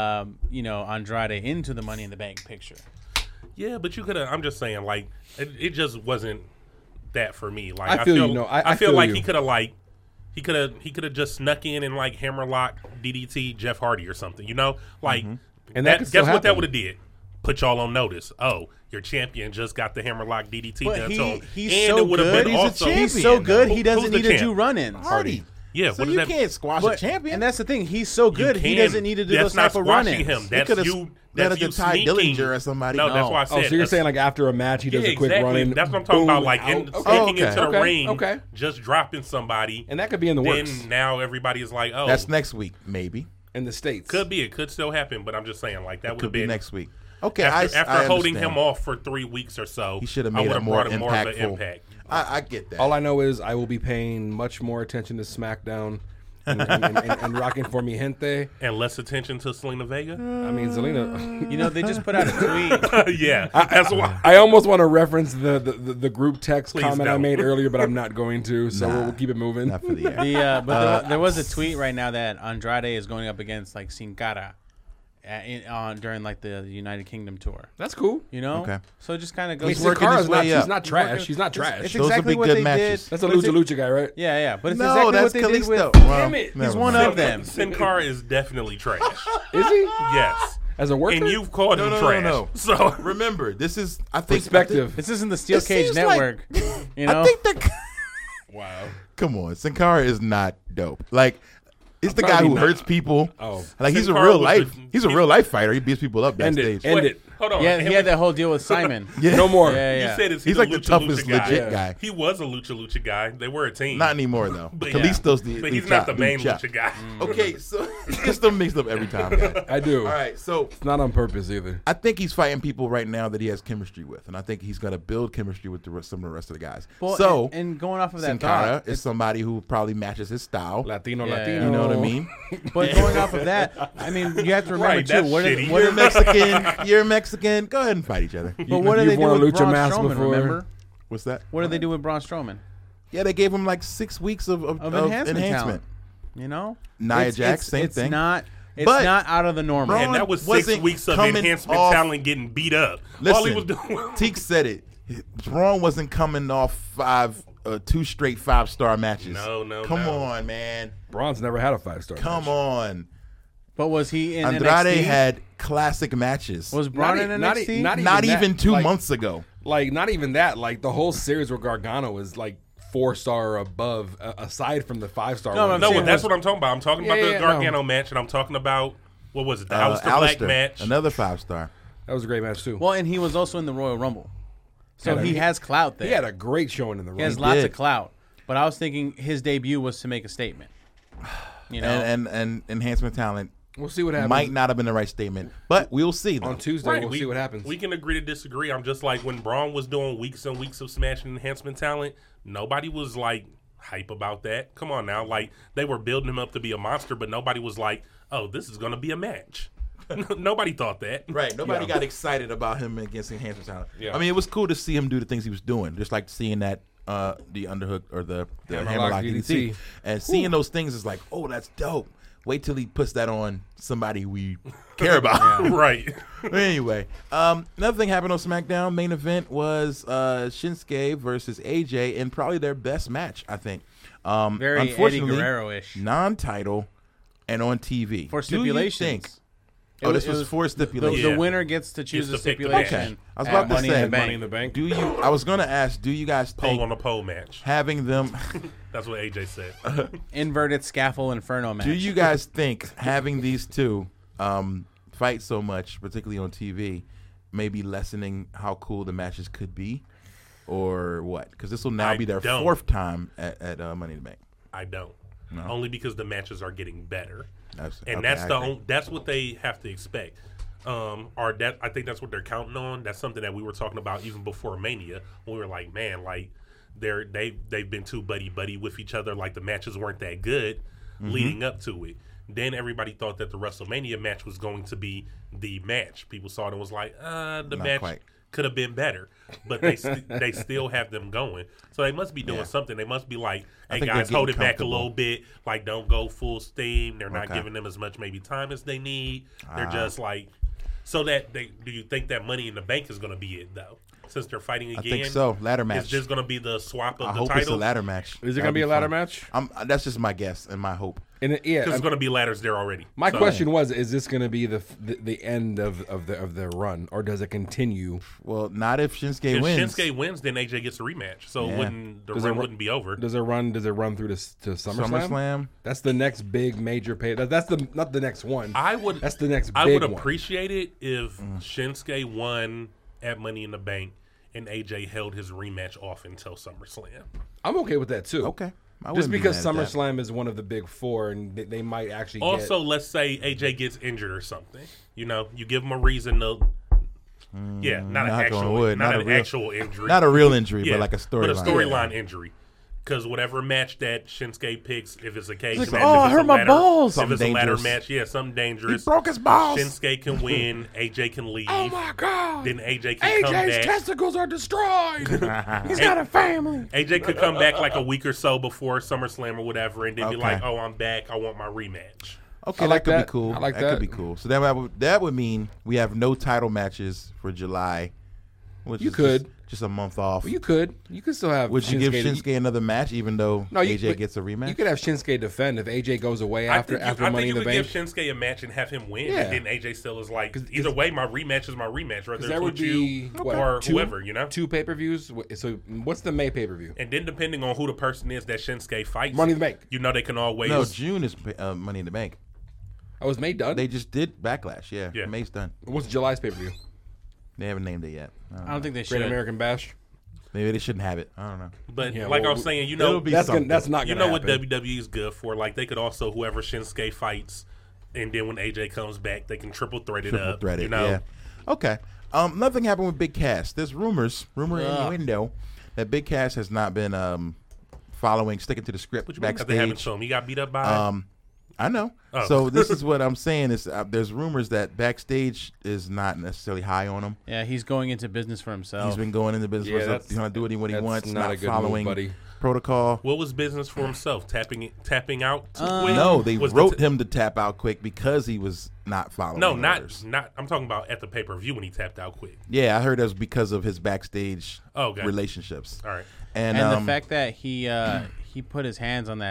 Andrade into the Money in the Bank picture. Yeah, but you could have. I'm just saying, like, it just wasn't that for me. Like, I feel you, no, I feel feel like you. he could have he could have just snuck in and like hammerlock DDT Jeff Hardy or something. Like, And that could still guess what that happen. would have did? Put y'all on notice. Oh, your champion just got the hammerlock DDT But done to him. he's and so it would have good. been He's a also champion. He's so good, Who- he doesn't who's the need to do champ? run-ins. Hardy. Yeah, So what you does that? can't squash a But, champion. and that's the thing. He's so You good, he can. doesn't need to do That's those not type of squashing run-ins. him. That's could've you. let That's a you Ty sneaking. Dillinger or somebody. No, No. that's why I Oh, said. so you're saying like after a match he does yeah, a quick exactly. run in? That's what I'm talking boom, about. Like out. sneaking okay. into the Okay, ring, okay. just dropping somebody, And that could be in the then works now everybody is like, oh, That's next week, maybe. in the States. could be. It could still happen, but I'm just saying, like that would Could have be been next week. Okay, After I holding understand. him off for 3 weeks or so. He should have I made would it have more brought him more of an impactful. impact. I get that. All I know is I will be paying much more attention to SmackDown and rocking for mi gente. And less attention to Selena Vega. I mean, Zelina. They just put out a tweet. Yeah, that's why. I almost want to reference the group text Please comment I don't. made earlier, but I'm not going to. So we'll keep it moving. Not for the air. But there was a tweet right now that Andrade is going up against like Sin Cara during like the United Kingdom tour. That's cool. Okay. So it just kind of I mean, goes. He's working his way She's up. not trash. She's not trash. It's Those are exactly big what good they matches. did. That's a but it's- Lucha guy, right? Yeah, but it's No, exactly that's what they did Kalisto. with. Well, Damn it. never He's one mind. of them. Sin Cara is definitely trash. Is he? Yes, As a worker? and you've called him No. trash. So Remember, this is I think Perspective. This isn't the Steel It Cage seems like- Network. I think that. Wow. Come on, Sin Cara is not dope. Like, it's the guy probably who not. hurts people. Oh. Like he's a Sin Cara real was life. the- He's a real life fighter. He beats people up End backstage. it. End Wait, it. hold on. Yeah, he had that whole deal with Simon. Yeah. No more. Yeah, You yeah. said it's He's like the Lucha toughest Lucha guy. legit guy. He was a lucha guy. They were a team. Not anymore though. But Kalisto's the but he's Lucha- not the main Lucha. lucha guy. Okay, so he gets them mixed up every time. Guys. I do. All right, so It's not on purpose either. I think he's fighting people right now that he has chemistry with, and I think he's going to build chemistry with some of the rest of the guys. Well, so and going off of that Sin Cara thought, is somebody who probably matches his style. Latino. You know what I mean? but going off of that, I mean, you have to remember Right, too. that's What shitty. are You're Mexican. You're Mexican. Go ahead and fight each other. but what do You've they do worn a with lucha Braun mask Strowman? before. Remember? What's that? What did they do with Braun Strowman? Yeah, they gave him like 6 weeks of Enhancement talent. You know, Nia It's- Jax, it's- same it's thing. Not. It's But not out of the normal. Braun And that was 6 wasn't weeks of coming enhancement off- talent getting beat up. Listen, All he was doing. Teak said it. Braun wasn't coming off 2 straight 5-star matches. No. Come on, man. Braun's never had a 5-star. Come on. But was he in Andrade NXT? had classic matches. Was Braun in NXT? not even that, 2 like- months ago. Like, not even that. Like, the whole series with Gargano is like 4-star or above, aside from the 5-star. No, ones. no, That's what I'm talking about. I'm talking about the Gargano match, and I'm talking about, what was it, the Aleister Black match. Another 5-star. That was a great match too. Well, and he was also in the Royal Rumble. So he has clout there. He had a great showing in the He has Rumble. lots of clout. But I was thinking his debut was to make a statement. You know? And enhancement talent We'll see what happens. might not have been the right statement, but we'll see. Though. On Tuesday. We'll see what happens. We can agree to disagree. I'm just like when Braun was doing weeks and weeks of smashing enhancement talent, nobody was like hype about that. Come on now. Like they were building him up to be a monster, but nobody was like, oh, this is going to be a match. Nobody thought that. Right. Nobody got excited about him against enhancement talent. Yeah. I mean, it was cool to see him do the things he was doing, just like seeing that the underhook or the hammerlock DDT. And seeing those things is like, oh, that's dope. Wait till he puts that on somebody we care about. Right. But anyway, another thing happened on SmackDown. Main event was Shinsuke versus AJ in probably their best match, I think. Very Eddie unfortunately, Guerrero-ish. Non-title and on TV. For Do you stipulations. think? Oh, this was for stipulations. The winner gets to choose a Gets to pick the stipulation. match. I was at about to Money say, in the Money Bank. in the Bank. Do you? I was gonna ask. Do you guys Pole think on a pole match. having them? That's what AJ said. Inverted scaffold inferno match. Do you guys think having these two fight so much, particularly on TV, maybe lessening how cool the matches could be, or what? Because this will now I be their don't. 4th time at Money in the Bank. I don't. No. Only because the matches are getting better. That's, And okay, that's I the agree. that's what they have to expect. I think that's what they're counting on. That's something that we were talking about even before Mania. When we were like, man, like they've been too buddy with each other. Like the matches weren't that good leading up to it. Then everybody thought that the WrestleMania match was going to be the match. People saw it and was like, the Not match quite. could have been better. But they they still have them going. So they must be doing Yeah. something. They must be like, I hey think guys, they're hold it getting back a comfortable. little bit. Like don't go full steam. They're not Okay. giving them as much maybe time as they need. They're just like, so that do you think that Money in the Bank is going to be it though? Since they're fighting again, I think so. Ladder match. Is this going to be the swap of I the hope it's a title? ladder match. Is it going That'd to be a ladder fun. match? That's just my guess and my hope. And yeah, Because it's going to be ladders there already. my So- question was: is this going to be the end of the run, or does it continue? Well, not if Shinsuke If wins. Shinsuke wins, then AJ gets a rematch. So Yeah. the run wouldn't be over. Does it run through to SummerSlam? SummerSlam. That's the next big major pay. That's not the next one. I would. That's the next I big would one. appreciate it if Shinsuke won at Money in the Bank and AJ held his rematch off until SummerSlam. I'm okay with that too. Okay. I Just wouldn't be because mad at that. SummerSlam is one of the big four, and they might actually Also, let's say AJ gets injured or something. You know, you give him a reason to. Yeah, not an knock on actual, wood, not not a an real- actual injury. Not a real injury, yeah, but like a But a storyline. storyline injury. Because whatever match that Shinsuke picks, if it's a cage Like, match, oh, if I it's hurt a my ladder, balls. if it's a Something ladder dangerous. match, yeah, something dangerous. He broke his balls. Shinsuke can win, AJ can leave. Oh my God! Then AJ can come back. testicles are destroyed. He's got a family. AJ could come back like a week or so before SummerSlam or whatever, and then be Okay. like, "Oh, I'm back. I want my rematch." Okay, I like that could that. be cool. I like that that. could be cool. So that would mean we have no title matches for July, which You is could. just a month off. You could still have. Would you give to- Shinsuke another match, even though No, you- AJ but gets a rematch? You could have Shinsuke defend if AJ goes away I after think Money in you the could Bank. give Shinsuke a match and have him win, Yeah. and then AJ still is like, 'Cause either way, my rematch is my rematch, whether There it's would with be you what, or two- whoever, you know. Two pay-per-views. So what's the May pay-per-view? And then depending on who the person is that Shinsuke fights, Money in the Bank. you know they can always. no, June is Money in the Bank. Oh, was May done? They just did Backlash. Yeah, Yeah. May's done. What's July's pay-per-view? They haven't named it yet. I don't think they Great should. American Bash. Maybe they shouldn't have it. I don't know. But Yeah, like well, I was saying, you know, it'll be That's something. that's not you gonna know what happen. WWE is good for. Like they could also whoever Shinsuke fights, and then when AJ comes back, they can triple thread it Triple up. threaded. You know, Yeah. Okay. Nothing happened with Big Cass. There's rumor innuendo that Big Cass has not been sticking to the script what you mean? 'Cause they haven't backstage. shown him. He got beat up by. I know. Oh. So this is what I'm saying is there's rumors that backstage is not necessarily high on him. Yeah, he's going into business for himself. He's been going into business. Yeah, for himself. that's- He's going to do what he that's wants, not not a good move, following buddy. protocol. What was business for himself? Tapping out too quick? No, they Was wrote him to tap out quick because he was not following No, orders. not. I'm talking about at the pay per view when he tapped out quick. Yeah, I heard that was because of his backstage Oh, okay. relationships. All right. And, and the fact that he put his hands on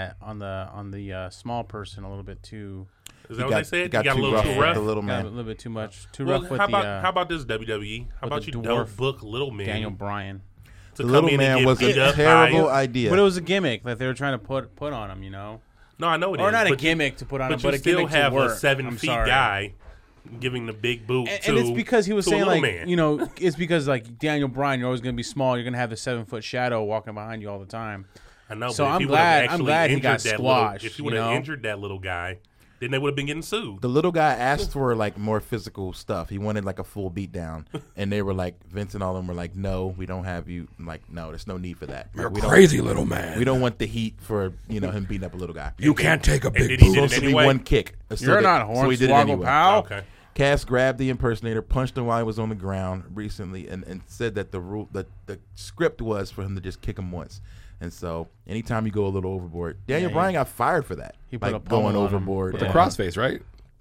the small person a little bit too. Is he that what got, they said? he got You got a too little rough too with rough. the little Got a man. little bit too much. Too Well, rough with how the about this WWE? How with about the you dwarf don't book little Daniel men? Bryan. to The come little in man and get was beat a up terrible by- idea. But it was a gimmick that they were trying to put on him, you know? No, I know it is. Or not a but you- gimmick to put on him, but you a still gimmick have to work. a 7 I'm feet sorry. guy giving the big boot to And it's because he was to a saying, little like, man. you know, it's because, like, Daniel Bryan, you're always going to be small. You're going to have the 7-foot shadow walking behind you all the time. I know. So but if I'm he would've glad- actually I'm glad he got injured that squashed, If he you would have know? injured that little guy, then they would have been getting sued. The little guy asked for like more physical stuff. He wanted like a full beat down, and they were like, Vince and all of them were like, "No, we don't have you." I'm like, no, there's no need for that. You're we crazy, little man. We don't want the heat for him beating up a little guy. You can't take a and big did he boot. did it supposed to be anyway? one kick. So You're they- not so he did it Hornswoggle, anyway. pal. Okay. Cass grabbed the impersonator, punched him while he was on the ground recently, and said that the script was for him to just kick him once. And so, anytime you go a little overboard, Daniel Yeah, Bryan got fired for that. he put like a pummel going on him. overboard. With the Yeah. crossface, right?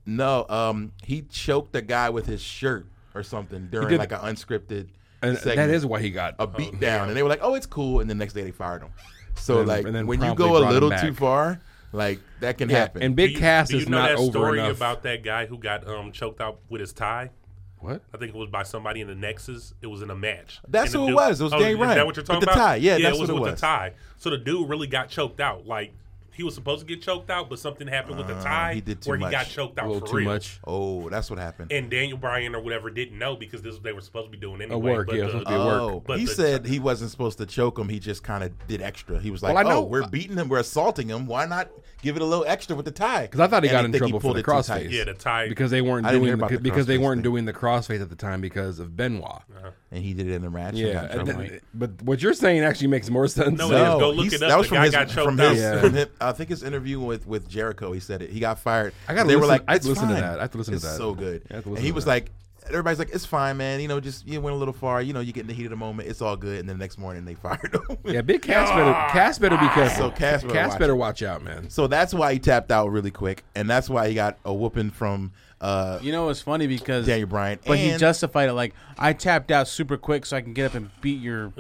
No, he choked a guy with his shirt or something during did- like an unscripted And segment. that is why he got a beat down, and they were like, "Oh, it's cool," and the next day they fired him. So And then- like, and then when you promptly go a brought him little back. too far, like that can Yeah, happen. and Big Cass do you is know not that over story enough. about that guy who got choked out with his tie? What? I think it was by somebody in the Nexus. It was in a match. That's And the who it dude- was. It was Daniel Is Bryan. that what you're talking With the about? tie. Yeah, that's it was what it with was. the tie. So the dude really got choked out. Like he was supposed to get choked out, but something happened with the tie he did too where much. he got choked A out little for too real. much. Oh, that's what happened. And Daniel Bryan or whatever didn't know because this they were supposed to be doing anyway. work, but yeah, the- supposed to be work. Oh, But he the- said he wasn't supposed to choke him. He just kind of did extra. He was like, Well, I know- "Oh, we're beating him. We're assaulting him. Why not give it a little extra with the tie?" Because I thought he And got in think trouble for pulled the it too tight. crossface. Yeah, the tie. because they weren't I didn't hear doing about the because they crossface weren't thing. doing the crossface at the time because of Benoit. And he did it in the match. and Yeah, got in and trouble. then- but what you're saying actually makes more sense. No, it is. Go look he's- it up. That was The from guy his, got choked from out. his, Yeah. from his- I think his interview with Jericho. He said it. He got fired. I gotta They were listen- like, I have "It's to listen to fine." that. I have to listen to It's that. so good. I have to And listen he to was that. like, everybody's like, "It's fine, man. You know, just you went a little far. You know, you get in the heat of the moment. It's all good." And then the next morning they fired him. Yeah, Big Cass better be careful. So Cass better watch out, man. So that's why he tapped out really quick, and that's why he got a whooping from You know, it's funny because Daniel Bryan. But he And- justified it like, I tapped out super quick so I can get up and beat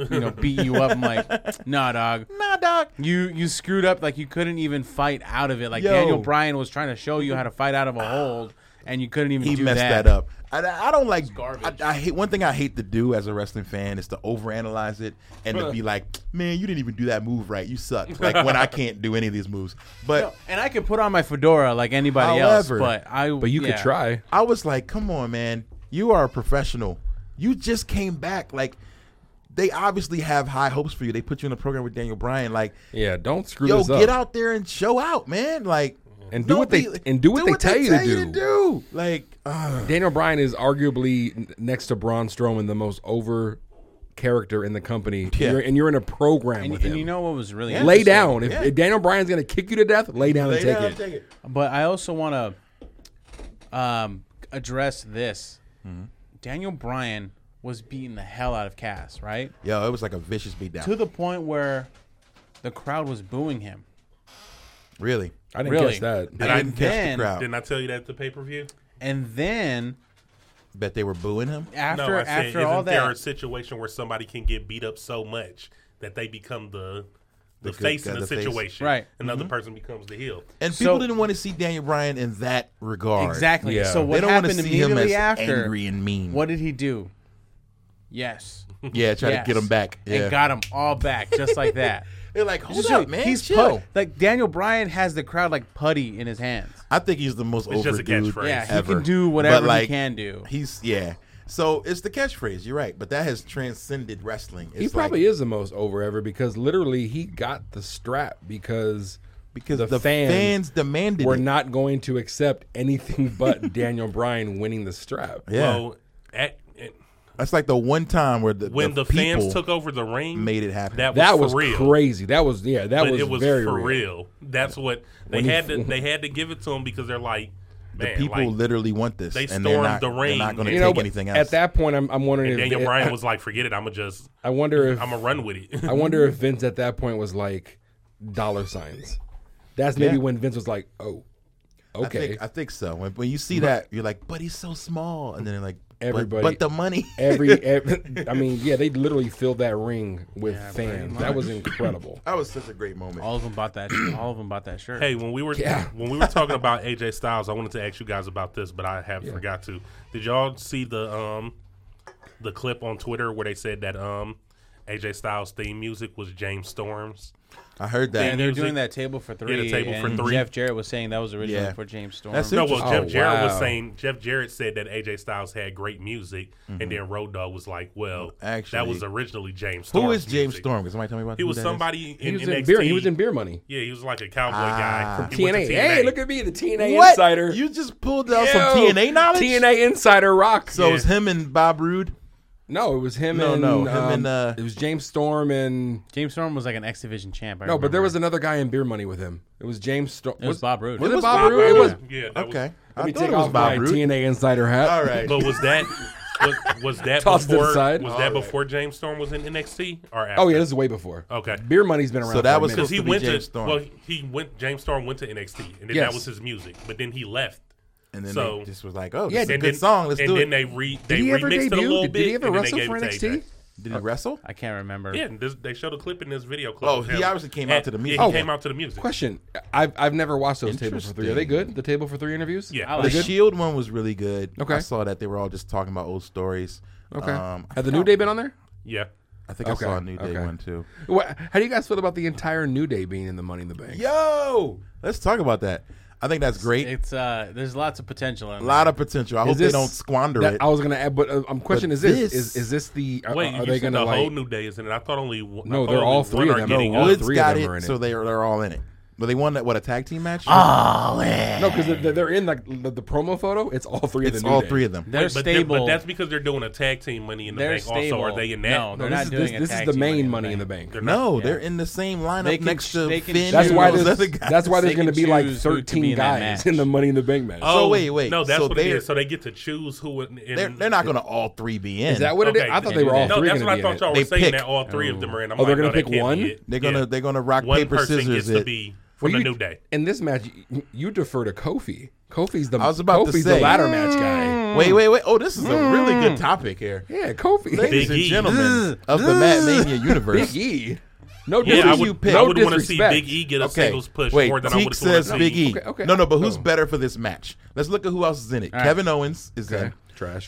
you up. I'm like, nah, dog. Nah, dog. You screwed up. Like, you couldn't even fight out of it. Like, Yo. Daniel Bryan was trying to show you how to fight out of a hold, and you couldn't even He do messed that. that up. I don't like. garbage. I hate one thing I hate to do as a wrestling fan is to overanalyze it and to be like, "Man, you didn't even do that move right. You suck." Like when I can't do any of these moves. But And I can put on my fedora like anybody else, However- but But you could try. I was like, "Come on, man. You are a professional. You just came back. Like they obviously have high hopes for you. They put you in a program with Daniel Bryan. Like, Yeah, don't screw yo, this up. get out there and show out, man. Like." And do don't what they be- and do what they tell you to do. Like, Daniel Bryan is arguably next to Braun Strowman the most over character in the company. Yeah. You're in a program with And him. you know what was really lay interesting? down. Yeah. If Daniel Bryan's gonna kick you to death, lay down and take it. take it. But I also want to address this. Mm-hmm. Daniel Bryan was beating the hell out of Cass, right? Yo, it was like a vicious beatdown. To the point where the crowd was booing him. Really. I didn't Really? catch that. And I didn't catch then- the crowd. Didn't I tell you that at the pay per view? And then Bet they were booing him. after No, I said, after all isn't there a that, situation where somebody can get beat up so much that they become the good face guy, in the the face. situation, Right. Another person becomes the heel. And So- people didn't want to see Daniel Bryan in that regard. exactly. Yeah. So They what don't want to happened see him as immediately after? angry and mean. What did he do? Yes. Yeah, try Yes. to get him back. Yeah. And got him all back just like that. They're like, hold Just up, like, man. he's chill. like Daniel Bryan has the crowd like putty in his hands. I think he's the most It's over just a dude catchphrase. Yeah, he ever. can do whatever But, like, he can do. He's So it's the catchphrase. You're right, but that has transcended wrestling. He probably is the most over ever because literally he got the strap because the fans demanded were it. not going to accept anything but Daniel Bryan winning the strap. Yeah, Well, that's like the one time where when the people fans took over the ring, made it happen. That was for real. crazy. That was that But was it was very for real. real. That's what they When he- had to. They had to give it to him because they're like, the man, people like, literally want this, they and they're stormed not, the ring. They're not going to You take but anything else. at that point, I'm wondering and if Daniel Bryan was like, forget it. I'm wonder if gonna run with it. I wonder if Vince at that point was like dollar signs. That's maybe Yeah. when Vince was like, oh, okay. I think so. When you see that, you're like, but he's so small, and then they're like, Everybody- but the money. every I mean, yeah, they literally filled that ring with Yeah, fans. pretty That was incredible. That was such a great moment. All of them bought that. All of them bought that shirt. Hey, when we were talking about AJ Styles, I wanted to ask you guys about this, but I have forgot to. Did y'all see the clip on Twitter where they said that AJ Styles' theme music was James Storm's. I heard that. And they're music. doing that table for three. Yeah, the table for and three. Jeff Jarrett was saying that was originally Yeah. for James Storm. That's No, well, interesting. Jeff Jarrett was wow. saying Jeff Jarrett said that AJ Styles had great music, and then Road Dogg was like, "Well, Actually, that was originally James Storm." Who is James Storm? Can somebody tell me about He who was that is? somebody He in was NXT. in beer. He was in Beer Money. Yeah, he was like a cowboy guy. From He went TNA. to Hey, look at me, the TNA What? insider. You just pulled out Yo, some TNA knowledge? TNA insider rock. So Yeah. it's him and Bob Roode? No, it was him No, and no, him and, it was James Storm and James Storm was like an X Division champ. I no, but there remember. was another guy in Beer Money with him. It was James Storm. It was Bob Roode. Was It it was Bob Bob Roode? It Roode. was. Yeah, that Okay. Let me I thought take it was off Bob my Roode. TNA insider hat. All right. But was that was that Tossed to the before side. was that before James Storm was in NXT or after? Oh yeah, this is way before. Okay. Beer Money's been around. So that for a was minute. Because he supposed to be went James to Storm. James Storm went to NXT, and then Yes. that was his music. But then he left. And then So- they just was like, oh, Yeah, this is a And good then, song. Let's and do then it. they Did he ever remixed it a debut? little Did bit. he ever and then wrestle they for gave it to NXT? AJ. Did he wrestle? I can't remember. Yeah, they showed a clip in this video clip. Oh, of he him. obviously came out to the music. Yeah, he Oh. came out to the music. Question: I've never watched those tables for three. Are they Interesting. good? The table for three interviews? Yeah. I The like good? Shield one was really good. Okay. I saw that they were all just talking about old stories. Okay. I Have the New Day been on there? Yeah. I think Okay, I saw a New Day okay. one too. How do you guys feel about the entire New Day being in the Money in the Bank? Yo, let's talk about that. I think that's great. It's there's lots of potential in A lot of potential. I hope they don't squander that, it. I was going to add, but question But is this: this- is this the? Are, Wait, are you they said going the to whole like? New Day is in it? I thought only one. No, I thought they're all only three one of are them. getting No, on. all Woods three of got them it, are in it. so they're all in it. But they won that a tag team match? No, because they're in like the promo photo. It's all three of It's the New all Day. three of them. They're But stable. that's because they're doing a tag team Money in the They're Bank. stable. Also, are they in that? No, they're This not is doing this, a this tag is the team main Money Money in in the the Bank. They're No, not. they're in the same lineup They can- next to they can Finn. choose- That's why and those there's other guys. that's why there's They going to can be like choose who to be 13 in that guys match. in the Money in the Bank match. Oh, wait. No, that's So what it they're- is. So they get to choose who. They're not going to all three be in. Is that what it is? Okay, I thought they they were do all that. three No, that's going what to I be in thought it. y'all They were saying pick. that all three of them are in. I'm Oh, they're like, gonna no, pick that can't one? be it. They're Yeah. gonna rock One paper person scissors gets to it. be Well, from the you- New Day. In this match, you defer to Kofi. Kofi's the I was about to Kofi's say. the ladder match guy. Wait. Oh, this is a really good topic here. Yeah, Kofi. Ladies Big and E. gentlemen of the Matt Mania universe. Big E. No Yeah, I disrespect. would, no I would want to see disrespect. Big E get a Okay. singles push Wait, more than I Teek would have wanted says to Big see. E. Okay. No, but who's Oh. better for this match? Let's look at who else is in it. right. Kevin Owens is Okay. in. Trash.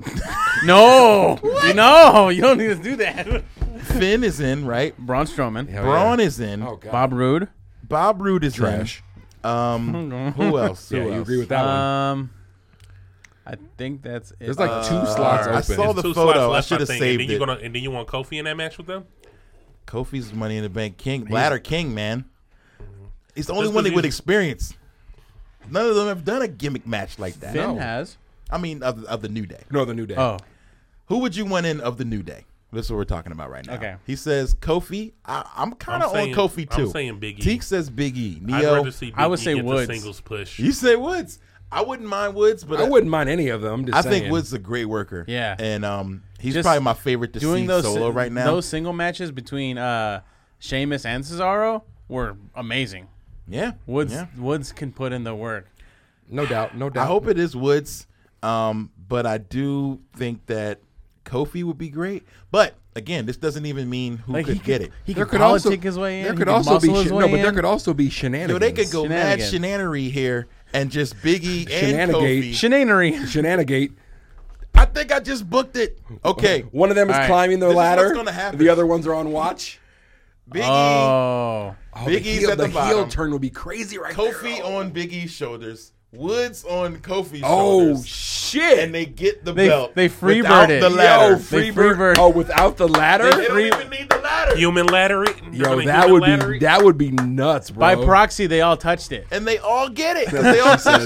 No, you don't need to do that. Finn is in, right? Braun Strowman, Hell Braun yeah. is in. Oh god. Bob Roode. Bob Roode is Trash. in. Who else? Yeah, Who you else? agree with that one? I think that's it. There's like two slots I open. saw the Two photo. slots I left, should have think. saved and then it. And then you want Kofi in that match with them? Kofi's Money in the Bank king, ladder king, man. He's the only Just one 'cause with he's- experience. None of them have done a gimmick match like that. Finn No. has. I mean, of the New Day. No, the New Day. Oh, Who would you want in of the New Day? That's what we're talking about right now. Okay. He says Kofi. I'm kind of on saying- Kofi too. I'm saying Big E. Teek says Big E. I'd Neo. rather see Big I would E say get Woods. the singles push. You say Woods. I wouldn't mind Woods, but I wouldn't mind any of them. I'm just I saying. think Woods is a great worker. Yeah. And he's Just probably my favorite to doing see those solo right now. Those single matches between Sheamus and Cesaro were amazing. yeah. Woods Yeah. Woods can put in the work. No doubt. No doubt. I hope it is Woods, but I do think that Kofi would be great. But again, this doesn't even mean who Like, could get it. He There could could also politic his way in. There he could could also be muscle his no, way but there in. could also be shenanigans. Yo, they could go mad Shenanigans. shenanery here and just Big E and Shenanigate. Kofi. Shenanery. Shenanigate. I think I just booked it. Okay. One of them is All right. climbing the This is what's ladder. gonna happen. The other ones are on watch. Big Oh, Oh, Big the E's heel, at the heel bottom. turn would be crazy right E. there. Kofi on Big E's shoulders. Woods on Kofi's Oh shoulders. shit! And they get the They- belt. they freebird without it. the Yo, ladder. They freebird. Oh, without the ladder. They don't even need the ladder. Human ladder it. Yo, that would be nuts, bro. by proxy, they all touched it. And they all get it. 'Cause they all said,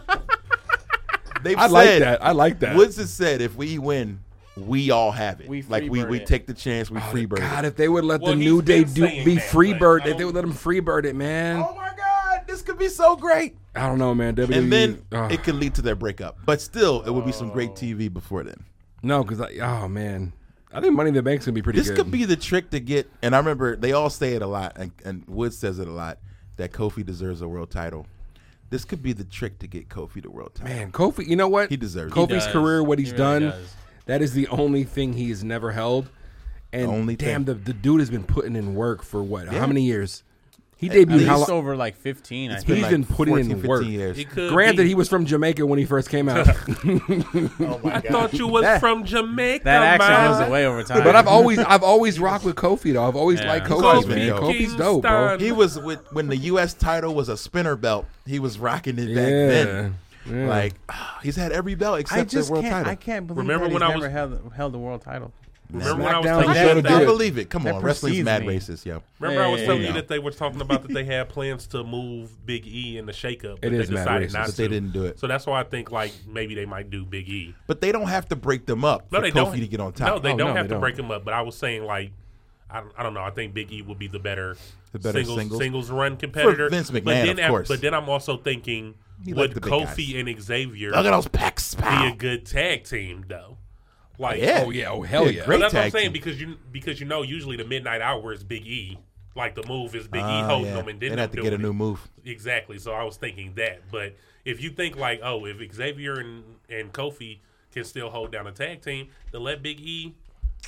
they've I said, like that. I like that. Woods has said, if we win, we all have it. We we freebird it. take the chance, we freebird God, it. if they would let Well, the he's New Day been saying be that, freebird, but I if they would let them freebird it, man. Oh my God, this could be so great. I don't know, man. WWE, And then ugh. it could lead to their breakup. But still, it would be some great TV before then. no, because oh man, I think Money in the Bank's gonna be pretty This good. could be the trick to get, and I remember they all say it a lot, and Woods says it a lot, that Kofi deserves a world title. This could be the trick to get Kofi the world title. Man, Kofi, you know what? He deserves it. Kofi's does. career, what He he's really done, does. that is the only thing he has never held. And Only damn, thing. the dude has been putting in work for what? Yeah. How many years? He debuted At how least long? over like 15. I He's think. been putting 14, in 15 work. years. He could Granted, be. he was from Jamaica when he first came out. Oh my I god! thought you was from Jamaica. That accent man. goes away over time. But I've always rocked with Kofi though. I've always Yeah. liked He's Kofi, always man. been dope. Kofi's dope, bro. He was when the U.S. title was a spinner belt. He was rocking it back Yeah. then. Yeah. Like he's had every belt I except the just world can't. title. I can't believe Remember that when he's I never was- held the world title. Remember when I was SmackDown telling was you showed that to I do it. believe it. Come That on, wrestling's precedes mad me. racist, yo. Remember I was Hey, telling you no. that they were talking about that they had plans to move Big E in the shakeup, but It they is mad decided racist. not But to. they didn't do it. So that's why I think like maybe they might do Big E. But they don't have to break them up No, for they Kofi don't. to get on top. No, they Oh, don't no, have they to don't. break them up. But I was saying like, I don't know. I think Big E will be the better, singles? singles run competitor. Vince but McMahon, then, of course. But then I'm also thinking, He liked would the big Kofi and Xavier Look at those pecs. be Pow. a good tag team though? Like, Yeah. Oh yeah, oh hell Yeah, yeah. great But that's what I'm tag saying team. because you know usually the midnight hour is Big E. Like the move is Big E Ah, holding yeah. them and then They'd have to them get a doing new it. move. Exactly. So I was thinking that. But if you think like, oh, if Xavier and Kofi can still hold down a tag team, then let Big E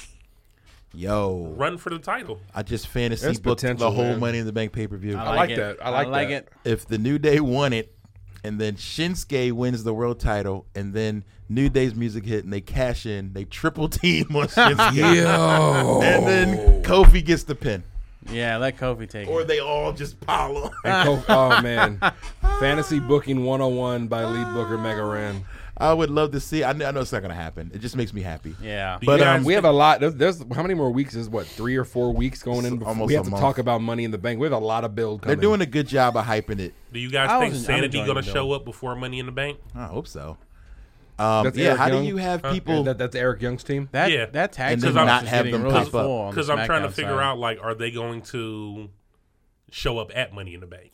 Yo, run for the title. I just fantasy There's booked the potential, whole man. Money in the Bank pay per view. I like that. I like that. it. If the New Day won it, and then Shinsuke wins the world title, and then New Day's music hit, and they cash in, they triple team on Shinsuke, Yo. and then Kofi gets the pin, Yeah, let Kofi take or it. they all just pile on. And oh man, Fantasy Booking 101 by lead booker Mega Ran. I would love to see. I know it's not going to happen. It just makes me happy. Yeah. But guys We have a lot. There's how many more weeks? Is what 3 or 4 weeks going in? Before almost we have a to month. talk about Money in the Bank. We have a lot of build coming. They're doing a good job of hyping it. Do you guys I think wasn't- I'm Sanity enjoying going to it, show though. up before Money in the Bank? I hope so. That's Yeah, Eric how Young? do you have people? That's Eric Young's team. That Yeah. that tag And team then is not just have getting them really pop up. full on the Because I'm trying to SmackDown figure side. out like, are they going to show up at Money in the Bank?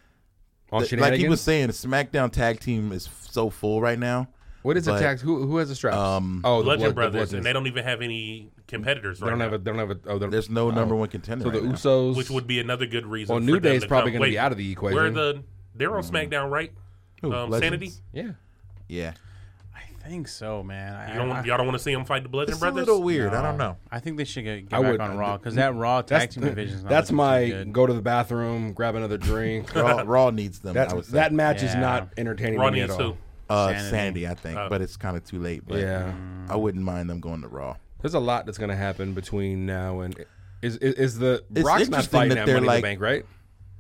On like shenanigans. he was saying, the SmackDown tag team is so full right now. What is the but- tag? Who has the straps? Um, oh, the Bludgeon the Brothers, Bludgeons. and they don't even have any competitors They right don't now. have a. They don't have a. Oh, There's no number one contender. So the right now. Usos, which would be another good reason. well, for New them Day's to probably come. going to be Wait, out of the equation. Where they're on SmackDown, right? Who, Sanity. Legends? yeah. Yeah, I think so, man. Y'all don't want to see them fight the Bludgeon it's Brothers? a little weird. I don't know. I think they should get I back would- on Raw because that Raw tag team division is not That's looking my too good. go to the bathroom, grab another drink. Raw needs them. I would say. That match is Yeah. not entertaining Raw to me at needs all. to. Sanity. Sanity. I think, Oh. but it's kind of too late. But Yeah. I wouldn't mind them going to Raw. There's a lot that's going to happen between now and is the It's Brock's not interesting fighting that at they're Money in like- the Bank, right?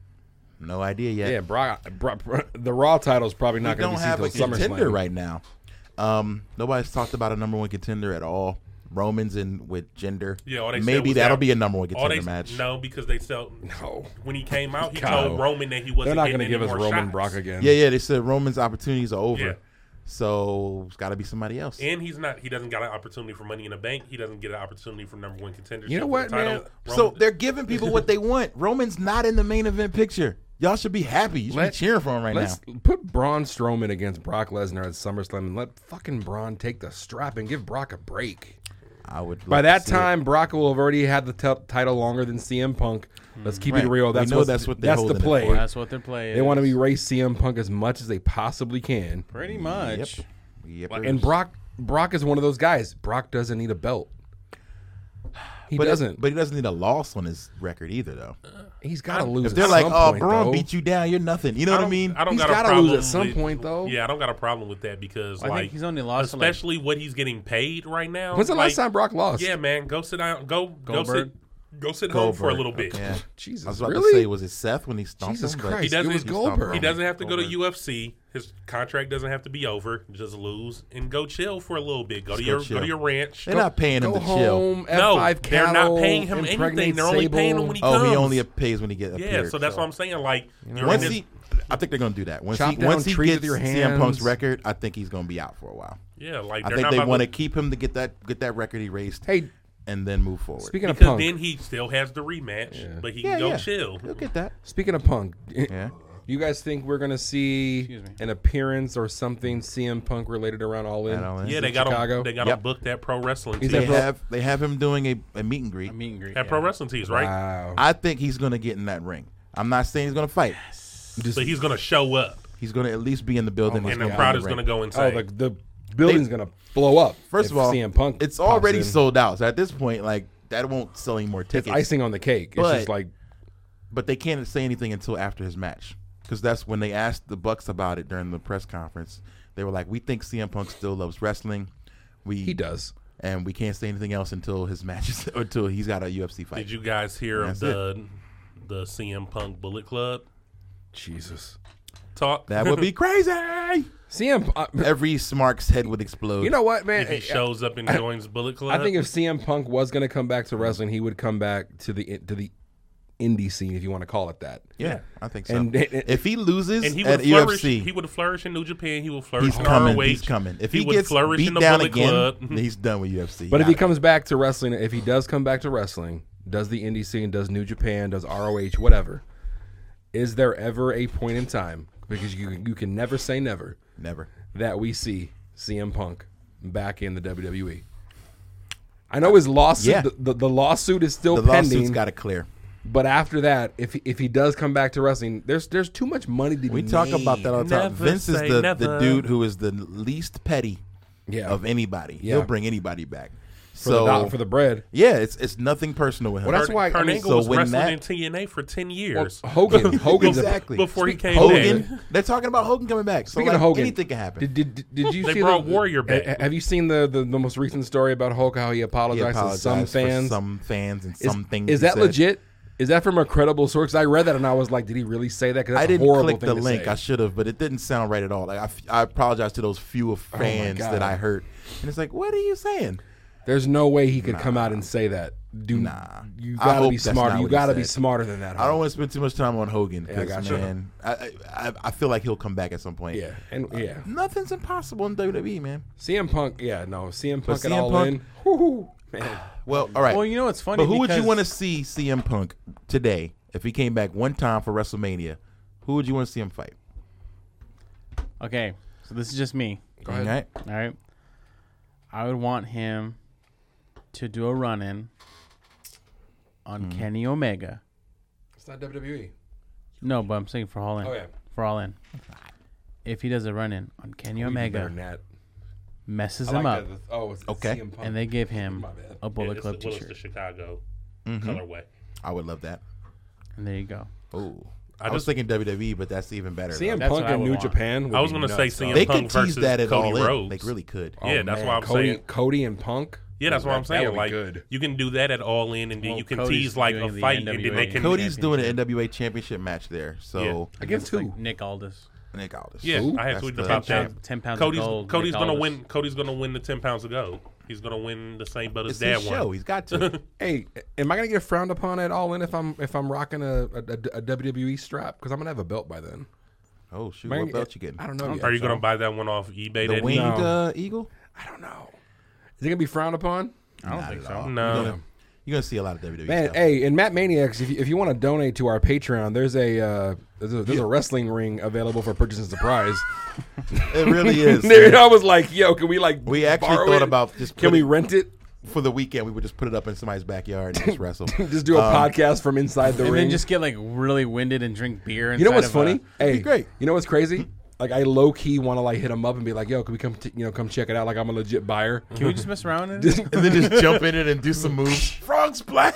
No idea yet. Yeah, Brock, the Raw title's probably We not going don't to be have a seen until contender SummerSlam. right now. Nobody's talked about a number one contender at all. Roman's in with Jinder. Yeah, all they said maybe was that'll that- be a number one All contender they match. no, because they still No, when he came out, he God. told Roman that he they're wasn't. not going to give us more Roman shots. Brock again. Yeah, they said Roman's opportunities are over. Yeah. So it's got to be somebody else. And he's not. He doesn't got an opportunity for Money in the Bank. He doesn't get an opportunity for number one contendership. You know for what, the title. man? So they're giving people what they want. Roman's not in the main event picture. Y'all should be happy. You should be cheering for him right now. Let's put Braun Strowman against Brock Lesnar at SummerSlam and let fucking Braun take the strap and give Brock a break. I would. By love that to see it. time, Brock will have already had the title longer than CM Punk. Let's keep Right. it real. We That's know what that's what they're that's the holding it play. for. That's what their play is. They want to erase CM Punk as much as they possibly can. pretty much. Yep. And Brock is one of those guys. Brock doesn't need a belt. He doesn't. But he doesn't need a loss on his record either, though. He's got to lose. If At they're like, some "Oh, point, Braun though. beat you down. You're nothing." You know what I mean? I don't He's got a gotta problem lose at some with- point, though. Yeah, I don't got a problem with that because I like think he's only lost to, like- especially what he's getting paid right now. When's the like, last time Brock lost? Yeah, man, go sit down. Go Goldberg? sit home for a Goldberg. little bit. Yeah. Jesus, I was about really? to say, was it Seth when he stomped Jesus him? But Christ, He doesn't- it was he Goldberg. He doesn't have to go to Goldberg. UFC. His contract doesn't have to be over. Just lose and go chill for a little bit. Go to Just go your chill. go to your ranch. They're not paying him Go to chill. home, No, F5 they're not cattle, paying him anything. impregnate They're only paying him Sable. when he Oh, comes. he only pays when he gets yeah. appeared, So that's what I'm saying. Like you're Once in he, I think they're gonna do that. Once Chop he down once he trees gets with your CM Punk's hands. record, I think he's gonna be out for a while. yeah, like I they're think not they about want to keep him to get that record erased Hey, and then move forward. speaking of because Punk, then he still has the rematch, but he yeah, can go yeah. chill. You'll get that. speaking of Punk, Yeah. you guys think we're gonna see Excuse me. an appearance or something CM Punk related around All In? At All In. Yeah, in they got Chicago? him. They got Yep. him booked at Pro Wrestling He's Tees. at They have him doing a meet and greet. A meet and greet. At yeah. Pro Wrestling Tees, right? Wow. I think he's gonna get in that ring. I'm not saying he's gonna fight. So he's gonna show up, He's gonna at least be in the building. He's and the gonna be crowd in is ring. gonna go Oh, insane. the building's gonna blow up. First if of all, CM Punk it's pops already in. sold out. So at this point, like that won't sell any more It's tickets. icing on the cake. It's But- just like but they can't say anything until after his match, because that's when they asked the Bucks about it during the press conference. They were like, "We think CM Punk still loves wrestling. He does, and we can't say anything else until his matches, or until he's got a UFC fight." Did you guys hear of That's the CM Punk Bullet Club Jesus. talk? That would be crazy. CM, Every Smark's head would explode. you know what, man? If he shows up and joins Bullet Club, I think if CM Punk was going to come back to wrestling, he would come back to the indie scene, if you want to call it that. Yeah, I think so. And if he loses and he at would flourish. UFC, He would flourish in New Japan. He will flourish he's in coming. ROH. He's coming. If he would gets flourish beat in the down Bullet again, Club. then he's done with UFC. But if he comes back to wrestling, if he does come back to wrestling, does the indie scene, does New Japan, does ROH, whatever, is there ever a point in time, because you can never say never, never. that we see CM Punk back in the WWE? I know his lawsuit, Yeah. the lawsuit is still The pending. lawsuit's got to clear. But after that, if he does come back to wrestling, there's too much money to be We made. talk about that all the time. Never Vince is say the never. dude who is the least petty Yeah. of anybody. Yeah. He'll bring anybody back. for the bread. Yeah, it's nothing personal with him. Well, that's why- Kurt I mean, Angle so was when wrestling that- in TNA for 10 Well, years. Hogan's Exactly. Before he came Hogan, back. they're talking about Hogan coming back. So Speaking like, of Hogan, anything can happen. Did you They see brought the Warrior back. Have you seen the most recent story about Hulk? How he He apologized to apologized some for fans. some fans and some things. Is he that said. legit? Is that from a credible source? 'Cause I read that and I was like, did he really say that? 'Cause that's I a didn't horrible click thing the to link. say. I should have, but it didn't sound right at all. Like I apologize to those few of my fans God. that I hurt, and it's like, what are you saying? There's no way he could come out and say that. Nah. You I gotta hope be that's smarter. not You what he gotta be said. smarter than that. I don't want to spend too much time on Hogan Yeah, I because gotcha. man, I feel like he'll come back at some point. Yeah, and yeah, Nothing's impossible in WWE, man. CM Punk. Yeah, no, CM Punk at CM all Punk- in. Woo-hoo, man. Well, all right. Well, you know what's funny? But who would you because- want to see CM Punk today if he came back one time for WrestleMania? Who would you want to see him fight? Okay, so this is just me. Go ahead. All right. All right, I would want him to do a run-in on Kenny Omega. It's not WWE. No, but I'm saying for All In. Oh yeah, For All In. If he does a run-in on Kenny Omega, messes him up, It's Okay. CM Punk. and they give him My bad. a Bullet it's Club the T-shirt, Chicago Mm-hmm. colorway. I would love that. and there you go. Oh, I I was just- thinking WWE, but that's even better. CM though. That's Punk what I in would New want. Japan. I was gonna say CM They Punk could tease versus that at Cody all in. Rhodes. They really could. Yeah, that's what I'm saying. Cody and Punk. Yeah, that's what I'm That saying. would be Like good. you can do that at All In, and then Well, you can Cody's tease like doing a the fight, and then NWA. they can. Cody's doing an NWA championship match there. So Against who? Like Nick Aldis. Nick Aldis. Yeah, Who? I had That's tweeted the- about that. 10 pounds Cody's of gold. Cody's Nick gonna Aldis. win. Cody's gonna win the 10 pounds of gold. He's gonna win the same belt It's his dad his show. won. He's got to. Hey, am I gonna get frowned upon at all in if I'm rocking a WWE strap? Because I'm gonna have a belt by then. Oh shoot! Man, What belt you getting? I don't know. Yet, Are you so- gonna buy that one off eBay? The that winged No. eagle? I don't know. Is it gonna be frowned upon? I don't Not think at so. all. No. You're gonna see a lot of WWE Man, stuff. hey, in Matt Maniacs, if you want to donate to our Patreon, there's a wrestling ring available for purchase and surprise. It really is. Dude, I was like, yo, can we like We actually borrow thought it? about just Can we putting- rent it? for the weekend. We would just put it up in somebody's backyard and just wrestle. Just do a podcast from inside the And ring. then just get like really winded and drink beer. You know what's inside of funny? Hey, be great. You know what's crazy? Like I low key want to like hit him up and be like, "Yo, can we come? Come check it out? Like I'm a legit buyer." Can we just mess around in it? And then just jump in it and do some moves. Frog splash.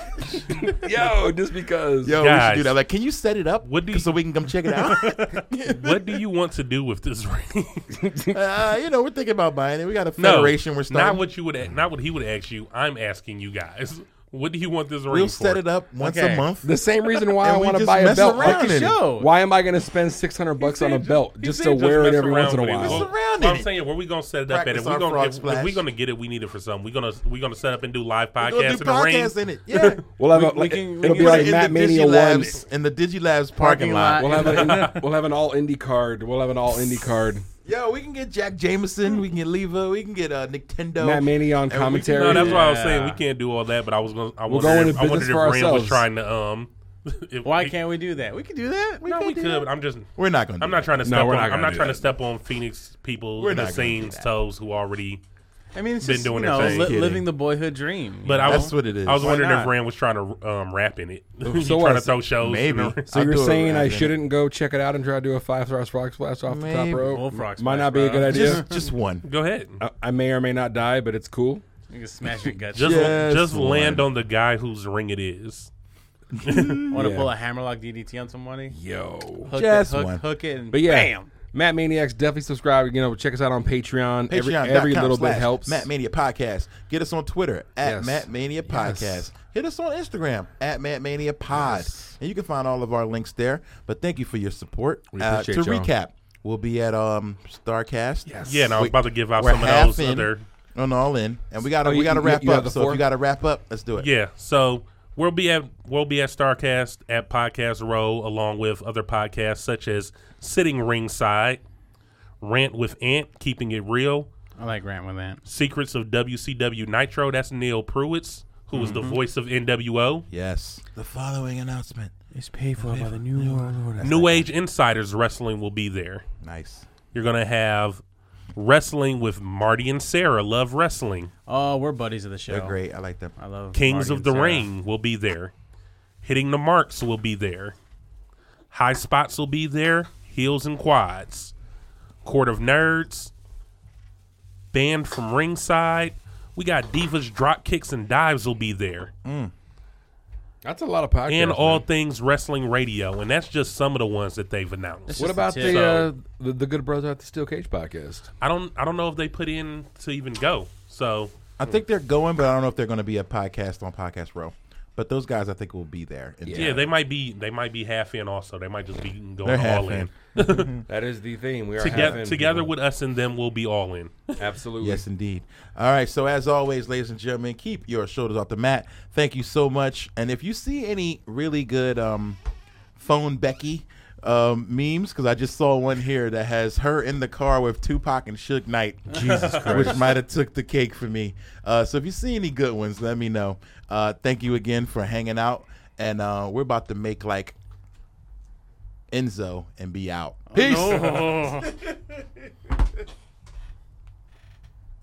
Yo, just because. Yo, we should Guys. do that. Like, can you set it up What do you- so we can come check it out? What do you want to do with this ring? We're thinking about buying it. We got a No, federation. We're starting. not what you would, not what he would ask you. I'm asking you guys. What do you want this ring We'll for? set it up once Okay. a month. The same reason why I And we want to just buy a mess belt. around Like, in it. Show. why am I going to spend $600 on a belt He just said to wear it mess every around once in a with it. while? Mess Well, around I'm in it. saying where we gonna set it up at? Practice If we our gonna frog if splash. we gonna get it, we need it for something. We gonna set up and do live We'll podcasts do in the ring. podcasts in it. Yeah. We'll have We a, can- we it'll can be put like it in Matt Mania 1. In the DigiLabs parking lot. We'll have an all indie card. We'll have an all indie card. Yo, we can get Jack Jameson. We can get Leva. We can get Nintendo. Matt Mania on And we can- commentary. No, that's why I was Yeah. saying we can't do all that. But I was gonna. I We'll wondered go if, into I wondered business if for Rand was ourselves. trying to if Why we- can't we do that? We can do that. No, we could. But I'm just. We're not going to I'm not trying to No, step we're on. not I'm gonna not do trying that. to step on Phoenix people We're in the not gonna do scenes that. toes who already. I mean, it's Been just, doing you their know, thing. Kidding. living the boyhood dream. But I That's was, what it is. I was Why wondering not? if Rand was trying to rap in it. So He's trying to what? throw shows. Maybe. in the- So I'll you're do it saying I right then. shouldn't go check it out and try to do a 5-star frog splash off the top Maybe. rope? Bullfrog Might splash, not be a bro. good idea. Just one. Go ahead. I may or may not die, but it's cool. You can smash your guts. Just Just land one. on the guy whose ring it is. Want to Yeah. pull a hammerlock DDT on somebody? Yo. Hook it, and But yeah, bam. Matt Maniacs, definitely subscribe. Check us out on Patreon. Every Patreon.com/. little bit helps. Matt Mania Podcast. Get us on Twitter at Yes. Matt Mania Podcast. Yes. Hit us on Instagram at Matt Mania Pod. Yes. And you can find all of our links there. But thank you for your support. We appreciate to y'all. recap, we'll be at Starcast. Yes. Yeah, and I was about to give out We're some of half those in. other. On all in, and we got Oh, to you wrap have up. the So four? if you got to wrap up, let's do it. Yeah, so we'll be at Starcast at Podcast Row, along with other podcasts such as Sitting Ringside, Rant with Ant, Keeping It Real, I like Rant with that. Secrets of WCW Nitro. That's Neil Pruitz, who was the voice of NWO. Yes. The following announcement. It's paid for by the New World Order. New Age Insiders Wrestling will be there. Nice. You're gonna have Wrestling with Marty and Sarah. Love Wrestling. Oh, we're buddies of the show. They're great. I like them. I love Kings Marty of and the Sarah. Ring will be there. Hitting the Marks will be there. High Spots will be there. Heels and Quads. Court of Nerds. Band from Ringside. We got Divas, Drop Kicks, and Dives will be there. That's a lot of podcasts. And All man. Things Wrestling Radio. And that's just some of the ones that they've announced. What about tip. the Good Brother at the Steel Cage podcast? I don't know if they put in to even go. So I think they're going, but I don't know if they're going to be a podcast on Podcast Row. But those guys, I think, will be there. yeah, they might be half in also. They might just be going They're half all in. That is the theme. We are Together having with us and them, we'll be all in. absolutely. Yes, indeed. All right. So as always, ladies and gentlemen, keep your shoulders off the mat. Thank you so much. And if you see any really good phone Becky memes, because I just saw one here that has her in the car with Tupac and Suge Knight, Jesus Christ, which might have took the cake for me. So if you see any good ones, let me know. Thank you again for hanging out, and we're about to make like Enzo and be out. Peace. Oh.